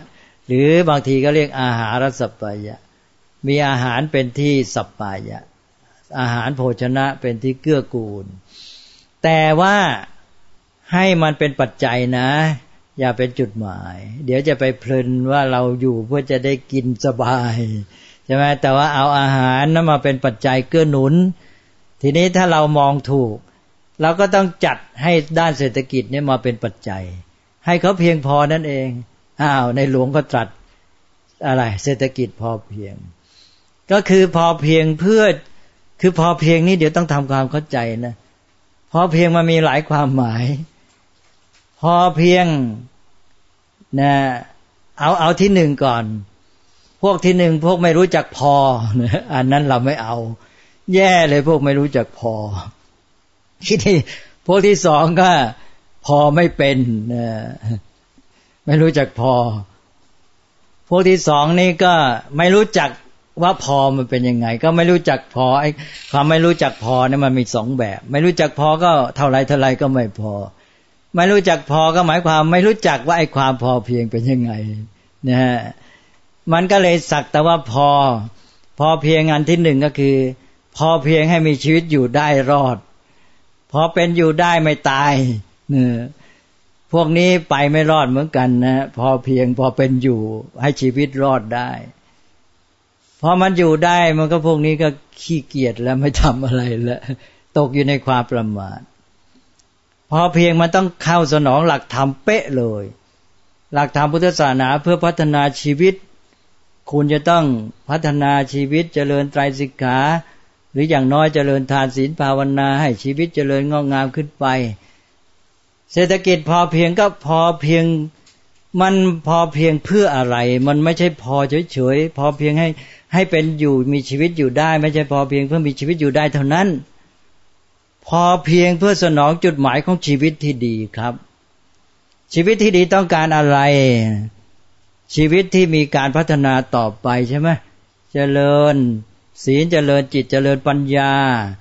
หรือบางทีก็เรียกอาหารสัปปายะมีอาหารเป็นที่สัปปายะอาหารโภชนะเป็นที่เกื้อกูลแต่ว่าให้มันเป็นปัจจัยนะอย่าเป็นจุดหมายเดี๋ยวจะไปเพลินว่าเราอยู่เพื่อจะได้กินสบายใช่ไหมแต่ว่าเอาอาหารนั้นมาเป็นปัจจัยเกื้อหนุนทีนี้ถ้าเรามองถูกเราก็ต้องจัดให้ด้านเศรษฐกิจเนี่ยมาเป็นปัจจัยให้เขาเพียงพอนั่นเองในหลวงก็ตรัสอะไรเศรษฐกิจพอเพียงก็คือพอเพียงเพื่อคือพอเพียงนี้เดี๋ยวต้องทำความเข้าใจนะพอเพียงมันมีหลายความหมายพอเพียงนะเอาที่หนึ่งก่อนพวกที่หนึ่งพวกไม่รู้จักพอนะอันนั้นเราไม่เอาแย่เลยพวกไม่รู้จักพอที่นี่พวกที่สองก็พอไม่เป็นนะไม่รู้จักพอพวกที่สองนี่ก็ไม่รู้จักว่าพอมันเป็นยังไงก็ไม่รู้จักพอไอ้ความไม่รู้จักพอเนี่ยมันมีสองแบบไม่รู้จักพอก็เท่าไรก็ไม่พอไม่รู้จักพอก็หมายความไม่รู้จักว่าไอ้ความพอเพียงเป็นยังไงนะฮะมันก็เลยสักแต่ว่าพอเพียงอันที่หนึ่งก็คือพอเพียงให้มีชีวิตอยู่ได้รอดพอเป็นอยู่ได้ไม่ตายพวกนี้ไปไม่รอดเหมือนกันนะพอเพียงพอเป็นอยู่ให้ชีวิตรอดได้พอมันอยู่ได้มันก็พวกนี้ก็ขี้เกียจแล้วไม่ทำอะไรแล้วตกอยู่ในความประมาทพอเพียงมันต้องเข้าสนองหลักธรรมเป๊ะเลยหลักธรรมพุทธศาสนาเพื่อพัฒนาชีวิตคุณจะต้องพัฒนาชีวิตเจริญไตรสิกขาหรืออย่างน้อยเจริญทานศีลภาวนาให้ชีวิตเจริญงอกงามขึ้นไปเศรษฐกิจพอเพียงก็พอเพียงมันพอเพียงเพื่ออะไรมันไม่ใช่พอเฉยๆพอเพียงให้เป็นอยู่มีชีวิตอยู่ได้ไม่ใช่พอเพียงเพื่อมีชีวิตอยู่ได้เท่านั้นพอเพียงเพื่อสนองจุดหมายของชีวิตที่ดีครับชีวิตที่ดีต้องการอะไรชีวิตที่มีการพัฒนาต่อไปใช่ไหมเจริญศีลเจริญจิตเจริญปัญญา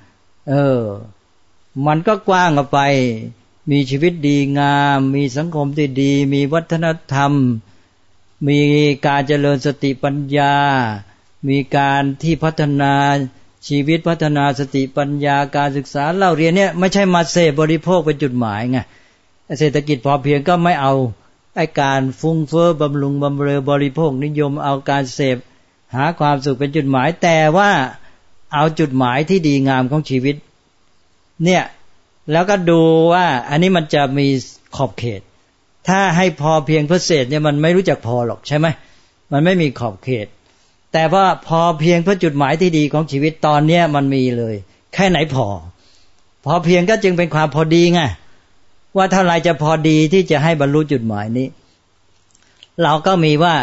มันก็กว้างออกไปมีชีวิตดีงามมีสังคมที่ดีมีวัฒนธรรมมีการเจริญสติปัญญามีการที่พัฒนาชีวิตพัฒนาสติปัญญาการศึกษาเล่าเรียนเนี่ยไม่ใช่มาเสพบริโภคเป็นจุดหมายไงเศรษฐกิจพอเพียงก็ไม่เอาไอ้การฟุ้งเฟ้อบำรุงบำเรอบริโภคนิยมเอาการเสพหาความสุขเป็นจุดหมายแต่ว่าเอาจุดหมายที่ดีงามของชีวิตเนี่ยแล้วก็ดูว่าอันนี้มันจะมีขอบเขตถ้าให้พอเพียงเพื่อเศษเนี่ยมันไม่รู้จักพอหรอกใช่ไหมมันไม่มีขอบเขตแต่ว่าพอเพียงเพื่อจุดหมายที่ดีของชีวิตตอนเนี้ยมันมีเลยแค่ไหนพอเพียงก็จึงเป็นความพอดีไงว่าเท่าไรจะพอดีที่จะให้บรรลุจุดหมายนี้เราก็มีว่า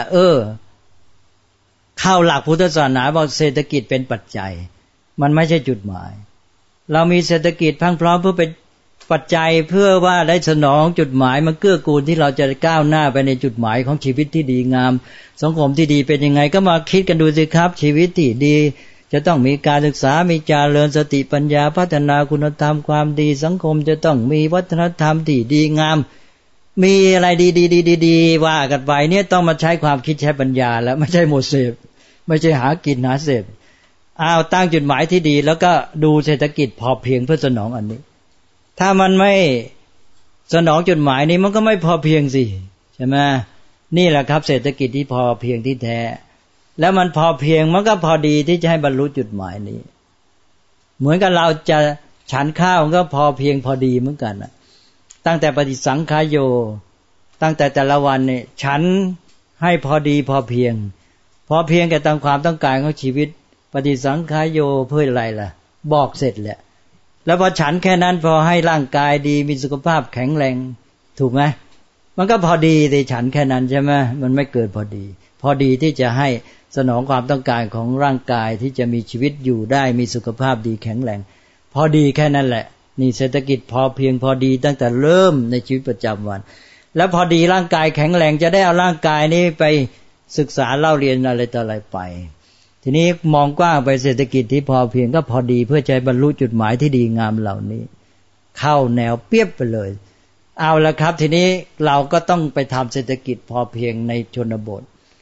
เข้าหลักพุทธศาสนาบอกเศรษฐกิจเป็นปัจจัยมันไม่ใช่จุดหมายเรามีเศรษฐกิจพังพร้อมเพื่อเป็นปัจจัยเพื่อว่าได้สนองจุดหมายมันเกื้อกูลที่เราจะก้าวหน้าไปในจุดหมายของชีวิตที่ดีงามสังคมที่ดีเป็นยังไงก็มาคิดกันดูสิครับชีวิตที่ดีจะต้องมีการศึกษามีเจริญสติปัญญาพัฒนาคุณธรรมความดีสังคมจะต้องมีวัฒนธรรมที่ดีงามมีอะไรดีๆว่ากันไปเนี่ยต้องมาใช้ความคิดใช้ปัญญาแล้วไม่ใช่หมดเสพไม่ใช่หากินหาเสพตั้งจุดหมายที่ดีแล้วก็ดูเศรษฐกิจพอเพียงเพื่อสนองอันนี้ถ้ามันไม่สนองจุดหมายนี้มันก็ไม่พอเพียงสิใช่ไหมนี่แหละครับเศรษฐกิจที่พอเพียงที่แท้แล้วมันพอเพียงมันก็พอดีที่จะให้บรรลุจุดหมายนี้เหมือนกับเราจะฉันข้าวก็พอเพียงพอดีเหมือนกันนะตั้งแต่ปฏิสังขายโยตั้งแต่แต่ละวันเนี่ยฉันให้พอดีพอเพียงแก่ตามความต้องการของชีวิตปฏิสังขายโยเพื่ออะไรล่ะบอกเสร็จแหละแล้วพอฉันแค่นั้นพอให้ร่างกายดีมีสุขภาพแข็งแรงถูกไหมมันก็พอดีแต่ฉันแค่นั้นใช่ไหมมันไม่เกินพอดีที่จะให้สนองความต้องการของร่างกายที่จะมีชีวิตอยู่ได้มีสุขภาพดีแข็งแรงพอดีแค่นั้นแหละนี่เศรษฐกิจพอเพียงพอดีตั้งแต่เริ่มในชีวิตประจำวันแล้วพอดีร่างกายแข็งแรงจะได้เอาร่างกายนี้ไปศึกษาเล่าเรียนอะไรต่ออะไรไปทีนี้มองกว้างไปเศรษฐกิจที่พอเพียงก็พอดีเพื่อจะบรรลุจุดหมายที่ดีงามเหล่านี้เข้าแนวเปียบไปเลยเอาละครับทีนี้เราก็ต้องไปทำเศรษฐกิจพอเพียงในชนบท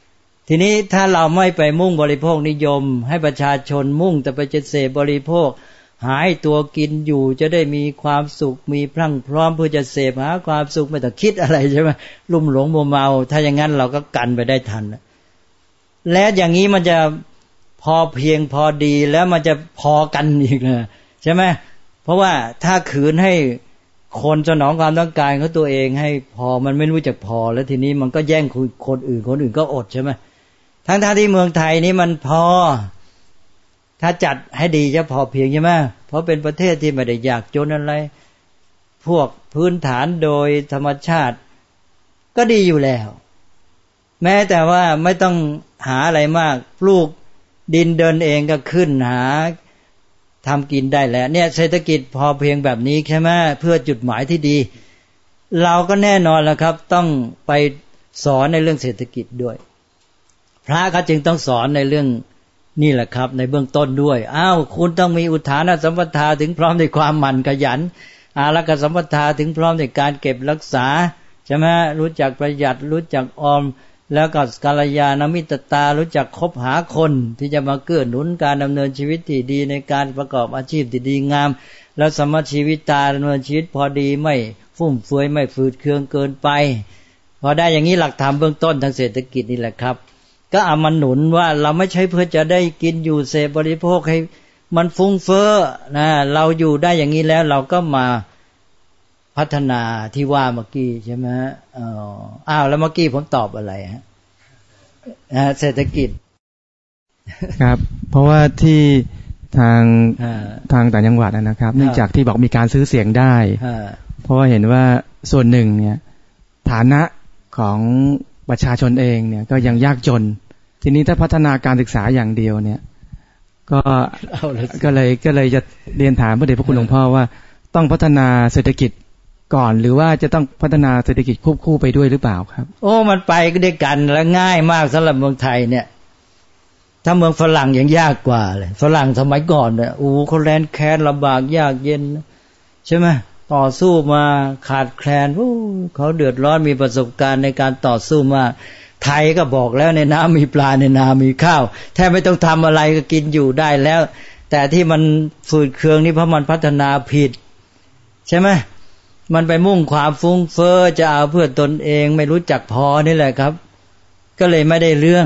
ทีนี้ถ้าเราไม่ไปมุ่งบริโภคนิยมให้ประชาชนมุ่งแต่ไปจะเสพบริโภคหาตัวกินอยู่จะได้มีความสุขมีพรั่งพร้อมเพื่อจะเสพหาความสุขไม่ต้องคิดอะไรใช่ไหมลุ่มหลงมัวเมาถ้าอย่างนั้นเราก็กันไปได้ทันและอย่างนี้มันจะพอเพียงพอดีแล้วมันจะพอกันอีกนะใช่ไหมเพราะว่าถ้าขืนให้คนสนองความต้องการของตัวเองให้พอมันไม่รู้จักพอแล้วทีนี้มันก็แย่งคนอื่นก็อดใช่ไหมทั้งที่เมืองไทยนี้มันพอถ้าจัดให้ดีจะพอเพียงใช่ไหมเพราะเป็นประเทศที่ไม่ได้ยากจนอะไรพวกพื้นฐานโดยธรรมชาติก็ดีอยู่แล้วแม้แต่ว่าไม่ต้องหาอะไรมากปลูกดินเดินเองก็ขึ้นหาทำกินได้แล้วเนี่ยเศรษฐกิจพอเพียงแบบนี้ใช่ไหมเพื่อจุดหมายที่ดีเราก็แน่นอนแล้วครับต้องไปสอนในเรื่องเศรษฐกิจด้วยพระก็จึงต้องสอนในเรื่องนี่แหละครับในเบื้องต้นด้วยคุณต้องมีอุทานสัมปทาถึงพร้อมในความหมั่นขยันอารักขสัมปทาถึงพร้อมในการเก็บรักษาใช่ไหมรู้จักประหยัดรู้จักออมแล้วก็กัลยาณมิตรตารู้จักคบหาคนที่จะมาเกื้อหนุนการดำเนินชีวิตที่ดีในการประกอบอาชีพที่ดีงามแล้วสมชีวิตาดำเนินชีวิตพอดีไม่ฟุ่มเฟือยไม่ฝืดเคืองเกินไปพอได้อย่างนี้หลักธรรมเบื้องต้นทางเศรษฐกิจนี่แหละครับก็เอามาหนุนว่าเราไม่ใช่เพื่อจะได้กินอยู่เสพบริโภคให้มันฟุ้งเฟ้อนะเราอยู่ได้อย่างนี้แล้วเราก็มาพัฒนาที่ว่าเมื่อกี้ใช่ไหมแล้วเมื่อกี้ผมตอบอะไรฮะเศรษฐกิจครับเพราะว่าที่ทางต่างจังหวัดนะครับเนื่องจากที่บอกมีการซื้อเสียงได้เพราะว่าเห็นว่าส่วนหนึ่งเนี่ยฐานะของประชาชนเองเนี่ยก็ยังยากจนทีนี้ถ้าพัฒนาการศึกษาอย่างเดียวเนี่ยก็เลยจะเรียนถามพระเดชพระคุณหลวงพ่อว่าต้องพัฒนาเศรษฐกิจก่อนหรือว่าจะต้องพัฒนาเศรษฐกิจควบคู่ไปด้วยหรือเปล่าครับมันไปด้วยกันและง่ายมากสำหรับเมืองไทยเนี่ยถ้าเมืองฝรั่งยังยากกว่าเลยฝรั่งสมัยก่อนเนี่ยเขาแลนแค้นลำบากยากเย็นใช่ไหมต่อสู้มาขาดแคลนเขาเดือดร้อนมีประสบการณ์ในการต่อสู้มากไทยก็บอกแล้วในน้ำมีปลาในนามีข้าวแทบไม่ต้องทำอะไรก็กินอยู่ได้แล้วแต่ที่มันฝืดเคืองนี่เพราะมันพัฒนาผิดใช่ไหมมันไปมุ่งความฟุ้งเฟ้อจะเอาเพื่อตนเองไม่รู้จักพอนี่แหละครับก็เลยไม่ได้เรื่อง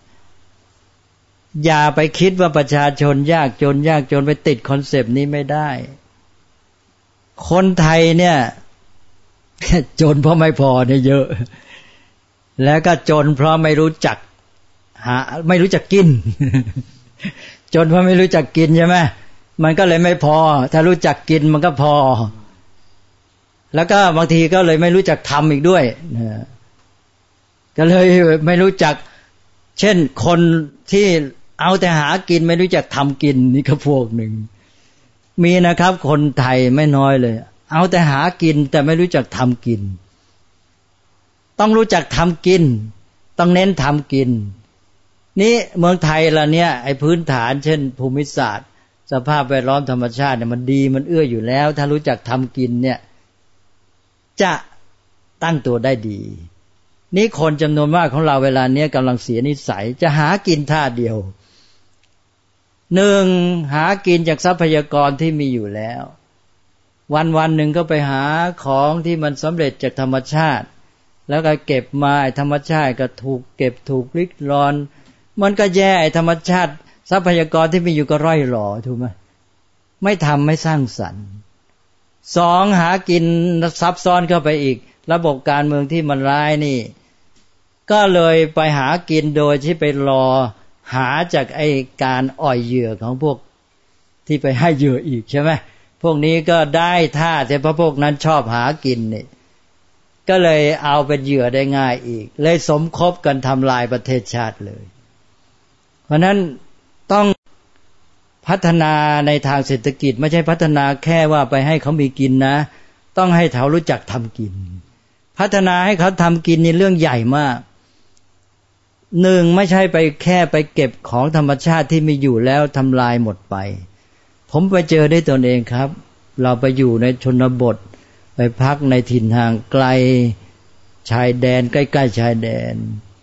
อย่าไปคิดว่าประชาชนยากจนไปติดคอนเซปต์นี้ไม่ได้คนไทยเนี่ยจนเพราะไม่พอเนี่ยเยอะแล้วก็จนเพราะไม่รู้จักไม่รู้จักกินจนเพราะไม่รู้จักกินใช่ไหมมันก็เลยไม่พอถ้ารู้จักกินมันก็พอแล้วก็บางทีก็เลยไม่รู้จักทำอีกด้วยก็เลยไม่รู้จักเช่นคนที่เอาแต่หากินไม่รู้จักทำกินนี่ก็พวกหนึ่งมีนะครับคนไทยไม่น้อยเลยเอาแต่หากินแต่ไม่รู้จักทำกินต้องรู้จักทำกินต้องเน้นทำกินนี่เมืองไทยละเนี่ยไอ้พื้นฐานเช่นภูมิศาสตร์สภาพแวดล้อมธรรมชาติเนี่ยมันดีมันเอื้ออยู่แล้วถ้ารู้จักทำกินเนี่ยจะตั้งตัวได้ดีนี่คนจำนวนมากของเราเวลาเนี้ยกำลังเสียนิสัยจะหากินท่าเดียวหนึ่งหากินจากทรัพยากรที่มีอยู่แล้ววันหนึ่งก็ไปหาของที่มันสำเร็จจากธรรมชาติแล้วก็เก็บมาธรรมชาติก็ถูกเก็บถูกริดรอนมันก็แย่ธรรมชาติทรัพยากรที่มีอยู่ก็ร่อยหรอถูกไหมไม่ทำไม่สร้างสรรค์สองหากินซับซ้อนเข้าไปอีกระบบการเมืองที่มันร้ายนี่ก็เลยไปหากินโดยที่ไปรอหาจากไอ้การอ่อยเหยื่อของพวกที่ไปให้เหยื่ออีกใช่ไหมพวกนี้ก็ได้ท่าแต่พวกนั้นชอบหากินนี่ก็เลยเอาเป็นเหยื่อได้ง่ายอีกเลยสมคบกันทำลายประเทศชาติเลยเพราะนั้นต้องพัฒนาในทางเศรษฐกิจไม่ใช่พัฒนาแค่ว่าไปให้เขามีกินนะต้องให้เขารู้จักทำกินพัฒนาให้เขาทำกินนี่เรื่องใหญ่มากหนึ่งไม่ใช่ไปแค่ไปเก็บของธรรมชาติที่มีอยู่แล้วทำลายหมดไปผมไปเจอได้ตนเองครับเราไปอยู่ในชนบทไปพักในถิ่นห่างไกลชายแดนใกล้ๆชายแดน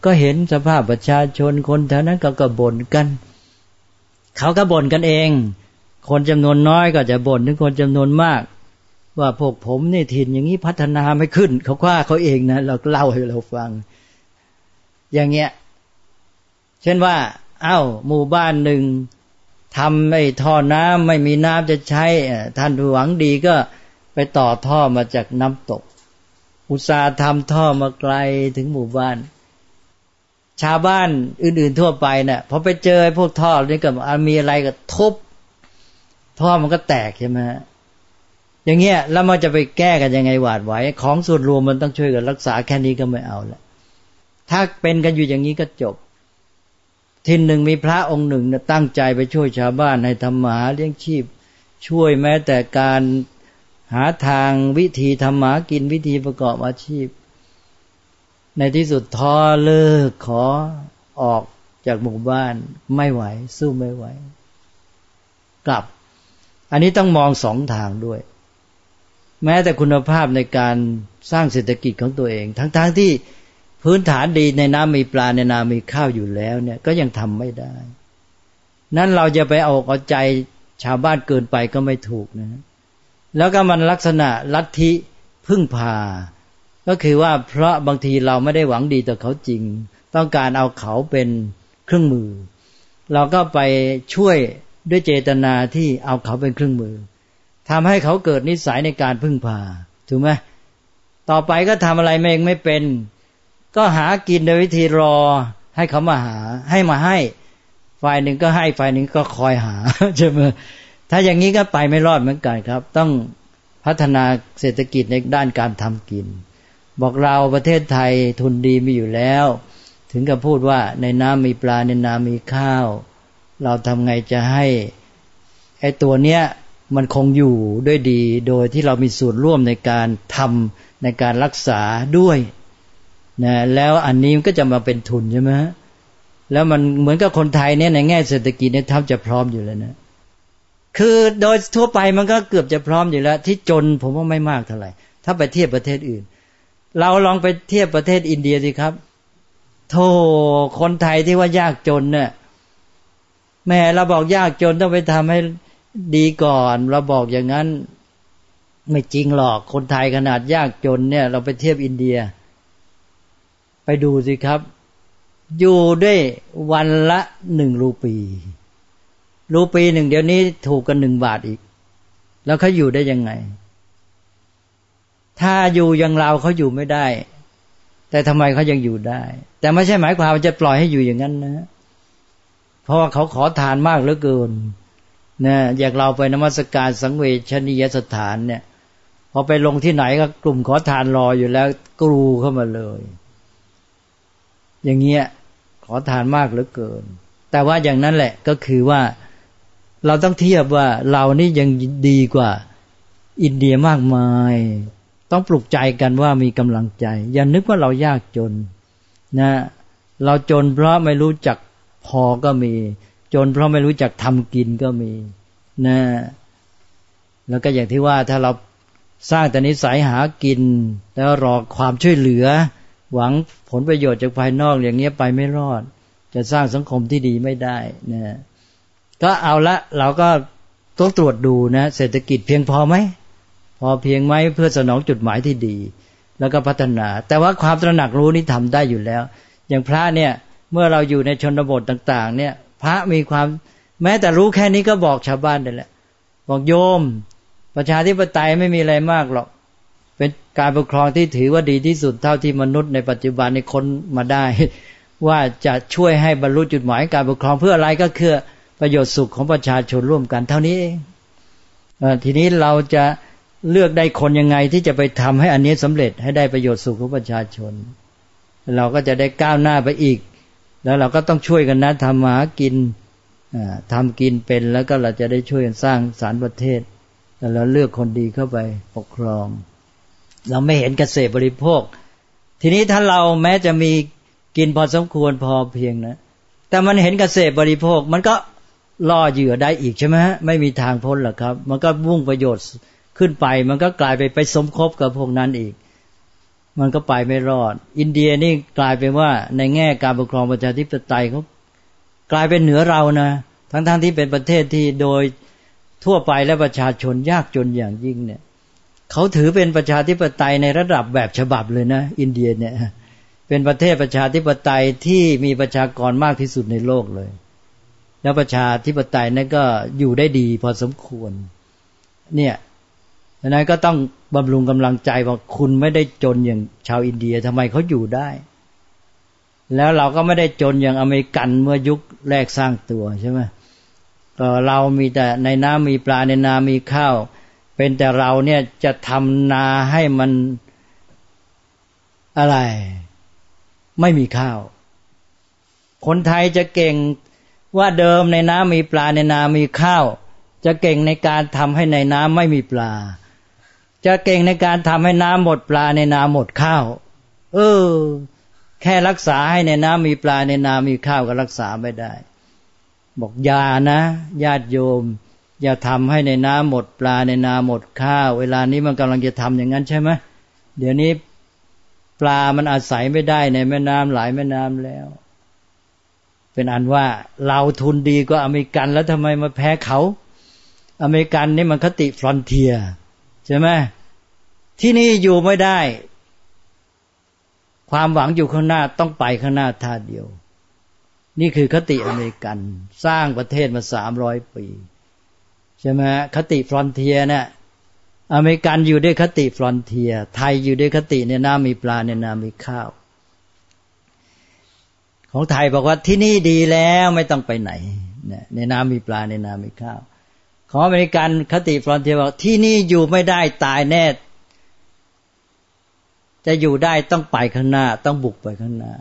ก็เห็นสภาพประชาชนคนแถวนั้นก็บ่นกันเขาก็บ่นกันเองคนจำนวนน้อยก็จะบ่นถึงคนจำนวนมากว่าพวกผมนี่ถิ่นอย่างนี้พัฒนาไม่ขึ้นเขาว่าเขาเองนะเราเล่าให้เราฟังอย่างเงี้ยเช่นว่าหมู่บ้านหนึ่งทำไอ้ท่อน้ำไม่มีน้ำจะใช้ท่านผู้หวังดีก็ไปต่อท่อมาจากน้ำตกอุตสาห์ทำท่อมาไกลถึงหมู่บ้านชาวบ้านอื่นๆทั่วไปเนี่ยพอไปเจอพวกท่อนี่ก็มีอะไรก็ทุบท่อมันก็แตกใช่ไหมอย่างเงี้ยแล้วมันจะไปแก้กันยังไงหวาดไหวของส่วนรวมมันต้องช่วยกันรักษาแค่นี้ก็ไม่เอาละถ้าเป็นกันอยู่อย่างนี้ก็จบทีหนึ่งมีพระองค์หนึ่งตั้งใจไปช่วยชาวบ้านให้ทำมาหาเลี้ยงชีพช่วยแม้แต่การหาทางวิธีทำมากินวิธีประกอบอาชีพในที่สุดท้อเลิกขอออกจากหมู่บ้านไม่ไหวสู้ไม่ไหวกลับอันนี้ต้องมองสองทางด้วยแม้แต่คุณภาพในการสร้างเศรษฐกิจของตัวเองทั้งที่พื้นฐานดีในน้ำมีปลาในนามีข้าวอยู่แล้วเนี่ยก็ยังทำไม่ได้นั้นเราจะไปเอาใจชาวบ้านเกินไปก็ไม่ถูกนะแล้วก็มันลักษณะลัทธิพึ่งพาก็คือว่าเพราะบางทีเราไม่ได้หวังดีต่อเขาจริงต้องการเอาเขาเป็นเครื่องมือเราก็ไปช่วยด้วยเจตนาที่เอาเขาเป็นเครื่องมือทำให้เขาเกิดนิสัยในการพึ่งพาถูกไหมต่อไปก็ทำอะไรเองไม่เป็นก็หากินโดยวิธีรอให้เขามาหาให้มาให้ฝ่ายหนึ่งก็ให้ฝ่ายหนึ่งก็คอยหาใช่ไหมถ้าอย่างนี้ก็ไปไม่รอดเหมือนกันครับต้องพัฒนาเศรษฐกิจในด้านการทำกินบอกเราประเทศไทยทุนดีมีอยู่แล้วถึงกับพูดว่าในน้ำมีปลาในนามีข้าวเราทำไงจะให้ไอ้ตัวเนี้ยมันคงอยู่ด้วยดีโดยที่เรามีส่วนร่วมในการทำในการรักษาด้วยนะแล้วอันนี้มันก็จะมาเป็นทุนใช่ไหมแล้วมันเหมือนกับคนไทยเนี่ยในแง่เศรษฐกิจเนี่ยทำจะพร้อมอยู่แล้วนะคือโดยทั่วไปมันก็เกือบจะพร้อมอยู่แล้วที่จนผมว่าไม่มากเท่าไหร่ถ้าไปเทียบประเทศอื่นเราลองไปเทียบประเทศอินเดียสิครับโธ่คนไทยที่ว่ายากจนเนี่ยแม่เราบอกยากจนต้องไปทำให้ดีก่อนเราบอกอย่างนั้นไม่จริงหรอกคนไทยขนาดยากจนเนี่ยเราไปเทียบอินเดียไปดูสิครับอยู่ด้วยวันละ1 รูปีหนึ่งเดี๋ยวนี้ถูกกัน1 บาทอีกแล้วเขาอยู่ได้ยังไงถ้าอยู่อย่างเราเขาอยู่ไม่ได้แต่ทำไมเขายังอยู่ได้แต่ไม่ใช่หมายความว่าจะปล่อยให้อยู่อย่างนั้นนะเพราะว่าเขาขอทานมากเหลือเกินนะอยากเราไปนมัสการสังเวชนียสถานเนี่ยพอไปลงที่ไหนก็กลุ่มขอทานรออยู่แล้วกรูเข้ามาเลยอย่างเงี้ยขอทานมากเหลือเกินแต่ว่าอย่างนั้นแหละก็คือว่าเราต้องเทียบว่าเรานี่ยังดีกว่าอินเดียมากมายต้องปลุกใจกันว่ามีกำลังใจอย่านึกว่าเรายากจนนะเราจนเพราะไม่รู้จักพอก็มีจนเพราะไม่รู้จักทำกินก็มีนะแล้วก็อย่างที่ว่าถ้าเราสร้างแต่นิสัยหากินแล้วรอความช่วยเหลือหวังผลประโยชน์จากภายนอกอย่างนี้ไปไม่รอดจะสร้างสังคมที่ดีไม่ได้นะก็เอาละเราก็ต้องตรวจดูนะเศรษฐกิจเพียงพอไหมพอเพียงไหมเพื่อสนองจุดหมายที่ดีแล้วก็พัฒนาแต่ว่าความตระหนักรู้นี่ทำได้อยู่แล้วอย่างพระเนี่ยเมื่อเราอยู่ในชนบทต่างๆเนี่ยพระมีความแม้แต่รู้แค่นี้ก็บอกชาวบ้านได้แหละบอกโยมประชาธิปไตยไม่มีอะไรมากหรอกเป็นการปกครองที่ถือว่าดีที่สุดเท่าที่มนุษย์ในปัจจุบันนี้ค้นมาได้ว่าจะช่วยให้บรรลุจุดหมายการปกครองเพื่ออะไรก็คือประโยชน์สุขของประชาชนร่วมกันเท่านี้เองทีนี้เราจะเลือกได้คนยังไงที่จะไปทำให้อันนี้สำเร็จให้ได้ประโยชน์สุขของประชาชนเราก็จะได้ก้าวหน้าไปอีกแล้วเราก็ต้องช่วยกันนะทำมาหากินทำกินเป็นแล้วก็เราจะได้ช่วยกันสร้างสรรค์ประเทศแล้วเราเลือกคนดีเข้าไปปกครองเราไม่เห็นเกษตรบริโภคทีนี้ถ้าเราแม้จะมีกินพอสมควรพอเพียงนะแต่มันเห็นเกษตรบริโภคมันก็ล่อเหยื่อได้อีกใช่ไหมฮะไม่มีทางพ้นหรอกครับมันก็มุ่งประโยชน์ขึ้นไปมันก็กลายไปสมคบกับพวกนั้นอีกมันก็ไปไม่รอดอินเดียนี่กลายเป็นว่าในแง่การปกครองประชาธิปไตยเขากลายเป็นเหนือเรานะทั้งที่เป็นประเทศที่โดยทั่วไปและประชาชนยากจนอย่างยิ่งเนี่ยเขาถือเป็นประชาธิปไตยในระดับแบบฉบับเลยนะอินเดียเนี่ยเป็นประเทศประชาธิปไตยที่มีประชากรมากที่สุดในโลกเลยแล้วประชาธิปไตยนั้นก็อยู่ได้ดีพอสมควรเนี่ยดังนั้นก็ต้องบำรุงกำลังใจว่าคุณไม่ได้จนอย่างชาวอินเดียทำไมเขาอยู่ได้แล้วเราก็ไม่ได้จนอย่างอเมริกันเมื่อยุคแรกสร้างตัวใช่ไหมเรามีแต่ในน้ำมีปลาในนามีข้าวเป็นแต่เราเนี่ยจะทำนาให้มันอะไรไม่มีข้าวคนไทยจะเก่งว่าเดิมในน้ำมีปลาในนามีข้าวจะเก่งในการทำให้ในน้ำไม่มีปลาจะเก่งในการทำให้น้ำหมดปลาในนาหมดข้าวแค่รักษาให้ในน้ำมีปลาในนามีข้าวก็รักษาไม่ได้บอกอย่านะญาติโยมอย่าทำให้ในน้ำหมดปลาในนาหมดข้าวเวลานี้มันกำลังจะทำอย่างนั้นใช่ไหมเดี๋ยวนี้ปลามันอาศัยไม่ได้ในแม่น้ำหลายแม่น้ำแล้วเป็นอันว่าเราทุนดีกว่าอเมริกันแล้วทำไมมาแพ้เขาอเมริกันนี่มันคติฟรอนเทียร์ใช่ไหมที่นี่อยู่ไม่ได้ความหวังอยู่ข้างหน้าต้องไปข้างหน้าท่าเดียวนี่คือคติอเมริกันสร้างประเทศมา300 ปีใช่ไหมคติฟรอนเทียร์เนี่ยอเมริกันอยู่ด้วยคติฟรอนเทียร์ไทยอยู่ด้วยคติในน้ำมีปลาในนามีข้าวของไทยบอกว่าที่นี่ดีแล้วไม่ต้องไปไหนในน้ำมีปลาในนามีข้าวของอเมริกันคติฟรอนเทียร์บอกที่นี่อยู่ไม่ได้ตายแน่จะอยู่ได้ต้องไปข้างหน้าต้องบุกไปข้างหน้า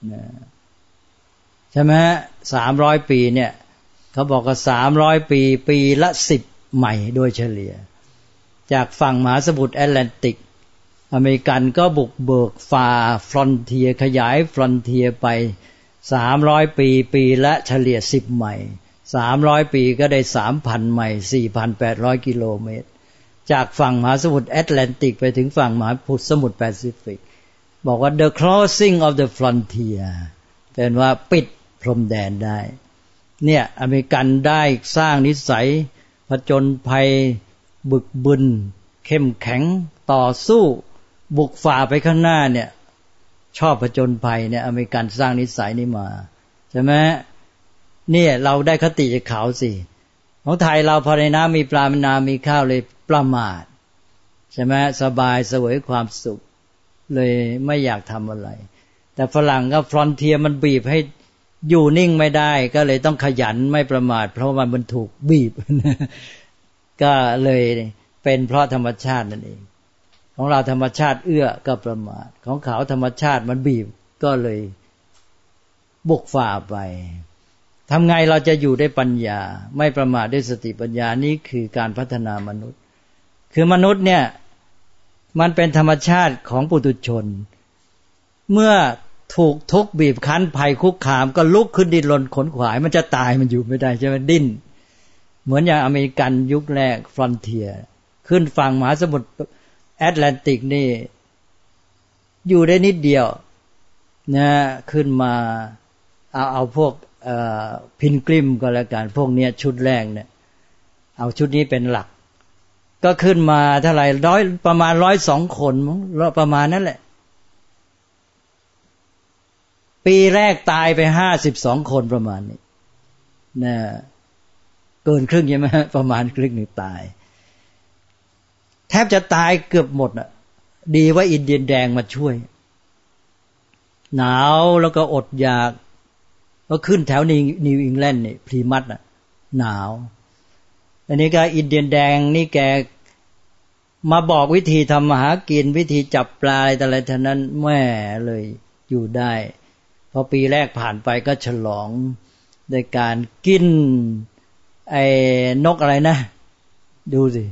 ใช่ไหม300 ปีเนี่ยเขาบอกว่า300 ปีปีละ10ใหม่โดยเฉลี่ยจากฝั่งมหาสมุทรแอตแลนติกอเมริกันก็บุกเบิกฝ่าฟรอนเทียร์ขยายฟรอนเทียร์ไป300 ปีปีละเฉลี่ย10ใหม่300 ปีก็ได้ 3,000 ใหม่ 4,800 กิโลเมตรจากฝั่งมหาสมุทรแอตแลนติกไปถึงฝั่งมหาสมุทรแปซิฟิกบอกว่า the crossing of the frontier เป็นว่าปิดพรมแดนได้เนี่ยอเมริกันได้สร้างนิสัยผจญภัยบึกบึนเข้มแข็งต่อสู้บุกฝ่าไปข้างหน้าเนี่ยชอบผจญภัยเนี่ยอเมริกันสร้างนิสัยนี้มาใช่ไหมเนี่ยเราได้คติจากเขาสิของไทยเราพอในน้ำมีปลาในนามีข้าวเลยประมาทใช่ไหมสบายเสวยความสุขเลยไม่อยากทำอะไรแต่ฝรั่งก็ฟรอนเทียร์มันบีบให้อยู่นิ่งไม่ได้ก็เลยต้องขยันไม่ประมาทเพราะมันถูกบีบก็เลยเป็นเพราะธรรมชาตินั่นเองของเราธรรมชาติเอื้อก็ประมาทของเขาธรรมชาติมันบีบก็เลยบุกฝ่าไปทำไงเราจะอยู่ได้ปัญญาไม่ประมาทด้วยสติปัญญานี้คือการพัฒนามนุษย์คือมนุษย์เนี่ยมันเป็นธรรมชาติของปุถุชนเมื่อถูกทุกข์บีบคั้นภัยคุกคามก็ลุกขึ้นดิ้นรนขนขวายมันจะตายมันอยู่ไม่ได้ใช่ไหมดิ้นเหมือนอย่างอเมริกันยุคแรกฟรอนเทียร์ขึ้นฝั่งมหาสมุทรแอตแลนติกนี่อยู่ได้นิดเดียวนะขึ้นมาเอาพวกพินกริมก็แล้วกันพวกเนี้ยชุดแรกเนี่ยเอาชุดนี้เป็นหลักก็ขึ้นมาเท่าไหร่ประมาณ102 คนมั้งประมาณนั้นแหละปีแรกตายไป52 คนประมาณนี้นะเกินครึ่งใช่ไหมประมาณครึ่งหนึ่งตายแทบจะตายเกือบหมดอ่ะดีว่าอินเดียนแดงมาช่วยหนาวแล้วก็อดอยากก็ขึ้นแถวนิวอิงแลนด์นี่พรีมัตน่ะหนาวอันนี้ก็อินเดียนแดงนี่แกมาบอกวิธีทำมาหากินวิธีจับปลาอะไรทั้งนั้นแม่เลยอยู่ได้พอปีแรกผ่านไปก็ฉลองโดยการกินไอ้นกอะไรนะดูสิ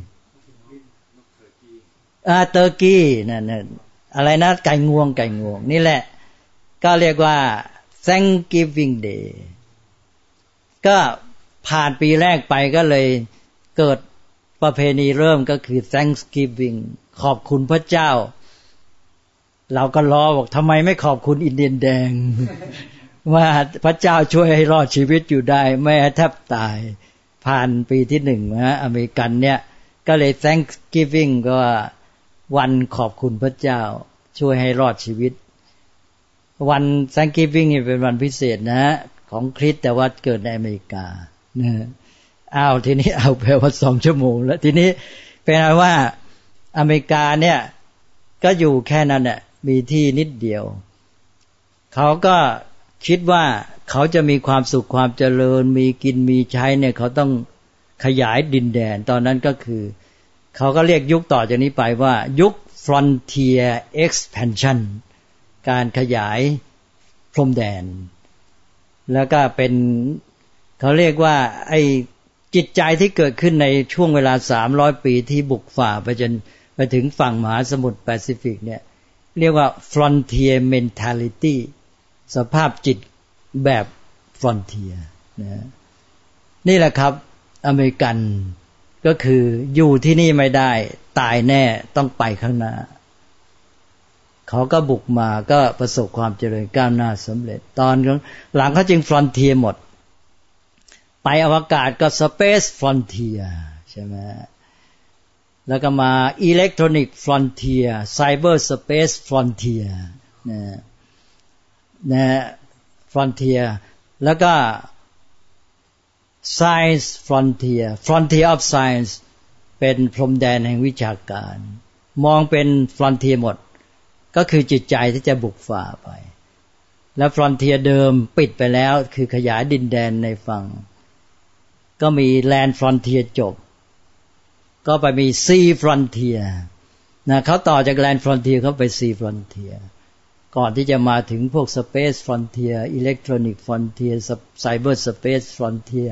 เตอร์กี้นั่นอะไรนะไก่งวงนี่แหละก็เรียกว่า Thanksgiving Day ก็ผ่านปีแรกไปก็เลยเกิดประเพณีเริ่มก็คือ Thanksgiving ขอบคุณพระเจ้าเราก็รอบอกทำไมไม่ขอบคุณอินเดียนแดง ว่าพระเจ้าช่วยให้รอดชีวิตอยู่ได้แม้แทบตายผ่านปีที่หนึ่งนะอเมริกันเนี่ยก็เลย Thanksgiving ก็วันขอบคุณพระเจ้าช่วยให้รอดชีวิตวัน Thanksgiving นี่เป็นวันพิเศษนะของคริสต์แต่ว่าเกิดในอเมริกานะทีนี้เอาไปว่า2 ชั่วโมงแล้วทีนี้เป็นว่าอเมริกาเนี่ยก็อยู่แค่นั้นน่ะมีที่นิดเดียวเขาก็คิดว่าเขาจะมีความสุขความเจริญมีกินมีใช้เนี่ยเขาต้องขยายดินแดนตอนนั้นก็คือเขาก็เรียกยุคต่อจากนี้ไปว่ายุค Frontier Expansion การขยายพรมแดนแล้วก็เป็นเขาเรียกว่าไอ้จิตใจที่เกิดขึ้นในช่วงเวลา300ปีที่บุกฝ่าไปถึงฝั่งมหาสมุทรแปซิฟิกเนี่ยเรียกว่า Frontier Mentality สภาพจิตแบบ Frontier นะนี่แหละครับอเมริกันก็คืออยู่ที่นี่ไม่ได้ตายแน่ต้องไปข้างหน้าเขาก็บุกมาก็ประสบความเจริญก้าวหน้าสำเร็จตอนหลังเขาจึง Frontier หมดไปอวกาศก็ Space Frontier ใช่ไหมแล้วก็มา Electronic Frontier Cyber Space Frontier นะ Frontier แล้วก็ Science Frontier Frontier of Science เป็นพรมแดนแห่งวิชาการมองเป็น Frontier หมดก็คือจิตใจที่จะบุกฝ่าไปแล้ว Frontier เดิมปิดไปแล้วคือขยายดินแดนในฝั่งก็มี Land Frontier จบก็ไปมี Sea Frontier นะเขาต่อจาก Land Frontier เขาไป Sea Frontier ก่อนที่จะมาถึงพวก Space Frontier Electronic Frontier Cyber Space Frontier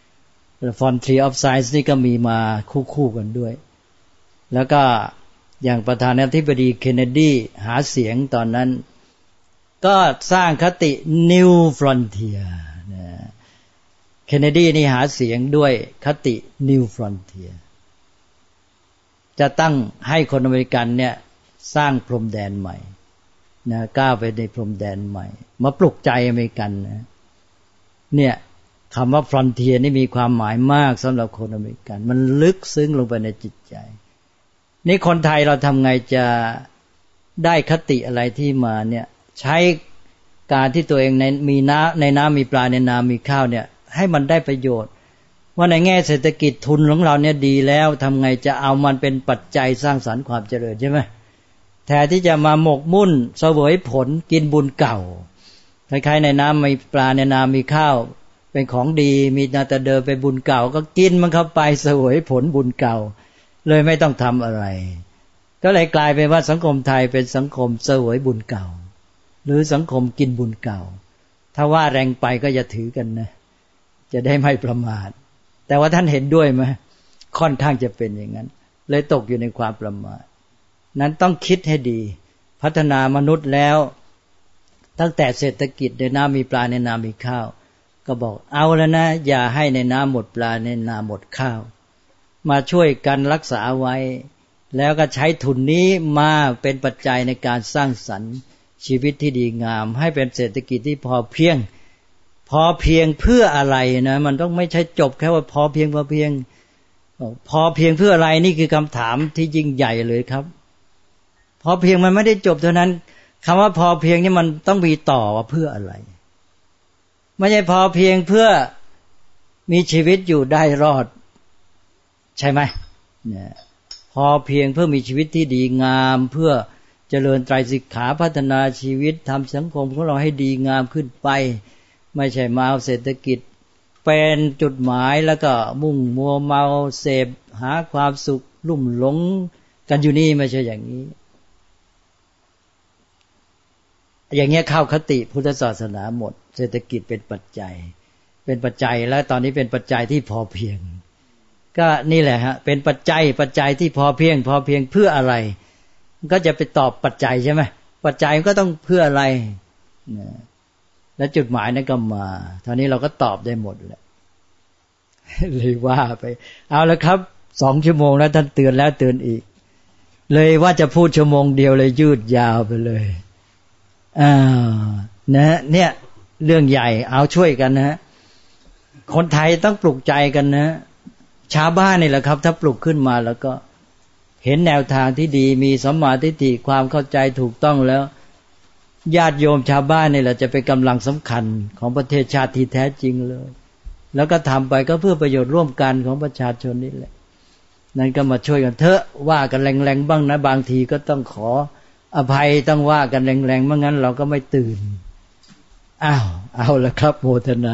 Frontier of Science นี่ก็มีมาคู่ๆกันด้วยแล้วก็อย่างประธานาธิบดีเคนเนดีหาเสียงตอนนั้นก็สร้างคติ New Frontier นะเคนเนดีนี่หาเสียงด้วยคติ New Frontier จะตั้งให้คนอเมริกันเนี่ยสร้างพรมแดนใหม่นะก้าวไปในพรมแดนใหม่มาปลุกใจอเมริกันนะเนี่ยคำว่า Frontier นี่มีความหมายมากสำหรับคนอเมริกันมันลึกซึ้งลงไปในจิตใจนี่คนไทยเราทำไงจะได้คติอะไรที่มาเนี่ยใช้การที่ตัวเองมีในน้ำมีปลาในนามีข้าวเนี่ยให้มันได้ประโยชน์ว่าในแง่เศรษฐกิจทุนของเราเนี่ยดีแล้วทำไงจะเอามันเป็นปัจจัยสร้างสรรค์ความเจริญใช่ไหมแทนที่จะมาหมกมุ่นเสวยผลกินบุญเก่าคล้ายๆในน้ำมีปลาในนามีข้าวเป็นของดีมีนาแต่เดิมเป็นบุญเก่าก็กินมันเข้าไปเสวยผลบุญเก่าเลยไม่ต้องทำอะไรก็เลยกลายเป็นว่าสังคมไทยเป็นสังคมเสวยบุญเก่าหรือสังคมกินบุญเก่าถ้าว่าแรงไปก็อย่าถือกันนะจะได้ไม่ประมาทแต่ว่าท่านเห็นด้วยไหมค่อนข้างจะเป็นอย่างนั้นเลยตกอยู่ในความประมาทนั้นต้องคิดให้ดีพัฒนามนุษย์แล้วตั้งแต่เศรษฐกิจในน้ำมีปลาในนามีข้าวก็บอกเอาแล้วนะอย่าให้ในน้ำหมดปลาในนาหมดข้าวมาช่วยกันรักษาไว้แล้วก็ใช้ทุนนี้มาเป็นปัจจัยในการสร้างสรรค์ชีวิตที่ดีงามให้เป็นเศรษฐกิจที่พอเพียงเพื่ออะไรนะมันต้องไม่ใช่จบแค่ว่าพอเพียงเพื่ออะไรนี่คือคำถามที่ยิ่งใหญ่เลยครับพอเพียงมันไม่ได้จบเท่านั้นคำว่าพอเพียงนี่มันต้องมีต่อว่าเพื่ออะไรไม่ใช่พอเพียงเพื่อมีชีวิตอยู่ได้รอดใช่ไหมเนี่ยพอเพียงเพื่อมีชีวิตที่ดีงามเพื่อเจริญไตรสิกขาพัฒนาชีวิตทำสังคมของเราให้ดีงามขึ้นไปไม่ใช่มาเอาเศรษฐกิจเป็นจุดหมายแล้วก็มุ่งมัวเมาเสพหาความสุขลุ่มหลงกันอยู่นี่ไม่ใช่อย่างนี้อย่างเงี้ยเข้าคติพุทธศาสนาหมดเศรษฐกิจเป็นปัจจัยและตอนนี้เป็นปัจจัยที่พอเพียงก็นี่แหละฮะเป็นปัจจัยที่พอเพียงเพื่ออะไรก็จะไปตอบปัจจัยใช่ไหมปัจจัยก็ต้องเพื่ออะไรและจุดหมายนั้นก็มาตอนนี้เราก็ตอบได้หมดแล้วเลยว่าไปเอาละครับ2 ชั่วโมงแล้วท่านเตือนแล้วเตือนอีกเลยว่าจะพูดชั่วโมงเดียวเลยยืดยาวไปเลยนะเนี่ยเรื่องใหญ่เอาช่วยกันนะคนไทยต้องปลุกใจกันนะชาวบ้านนี่แหละครับถ้าปลุกขึ้นมาแล้วก็เห็นแนวทางที่ดีมีสัมมาทิฏฐิความเข้าใจถูกต้องแล้วญาติโยมชาวบ้านนี่แหละจะเป็นกำลังสำคัญของประเทศชาติที่แท้จริงเลยแล้วก็ทำไปก็เพื่อประโยชน์ร่วมกันของประชาชนนี่แหละนั่นก็มาช่วยกันเถอะว่ากันแรงๆบ้างนะบางทีก็ต้องขออภัยต้องว่ากันแรงๆไม่งั้นเราก็ไม่ตื่นเอาละครับโมทนา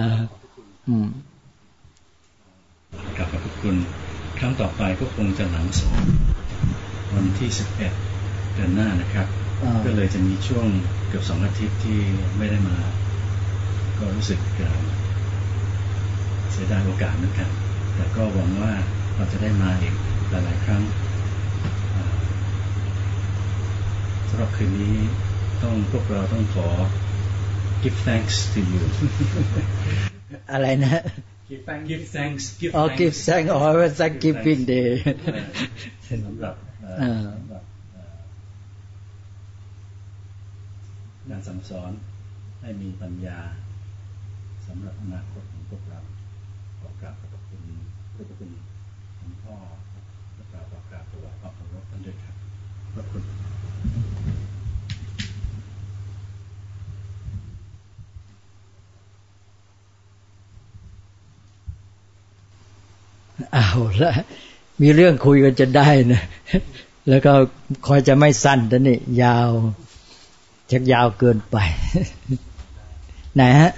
ขอบคุณครั้งต่อไปก็คงจะหลังสงวันที่11เดือนหน้านะครับก็เลยจะมีช่วงเกือบ2 อาทิตย์ที่ไม่ได้มาก็รู้สึกเสียดายโอกาสนะครับแต่ก็หวังว่าเราจะได้มาอีกหลายๆครั้งสำหรับคืนนี้พวกเราต้องขอ give thanks to you อะไรนะ give thanks give thanks อ๋อเป็น Thanksgiving Day สำหรับการสั่งสอนให้มีปัญญาสำหรับอนาคตของพวกเราขอกราบขอบคุณหลวงพ่อและกราบถวายความเคารพท่านด้วยครับขอบคุณเอาละมีเรื่องคุยกันจะได้นะแล้วก็คอยจะไม่สั้นแต่นี่ยาวชักยาวเกินไปไหนฮะ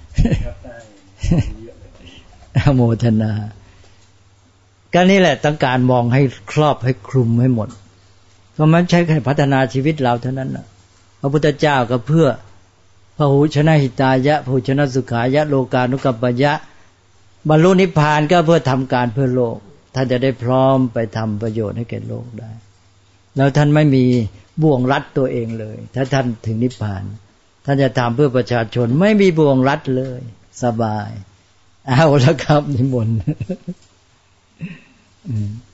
โมทนาก็นี่แหละต้องการมองให้ครอบให้คลุมให้หมดเพราะมันใช้แค่พัฒนาชีวิตเราเท่านั้นนะพระพุทธเจ้าก็เพื่อพหุชนะหิตายะพหุชนะสุขายะโลกานุกัปปยะบรรลุนิพพานก็เพื่อทำการเพื่อโลกท่านจะได้พร้อมไปทำประโยชน์ให้แก่โลกได้แล้วท่านไม่มีบ่วงรัดตัวเองเลยถ้าท่านถึงนิพพานท่านจะทำเพื่อประชาชนไม่มีบ่วงรัดเลยสบายเอาแล้วครับนิมนต์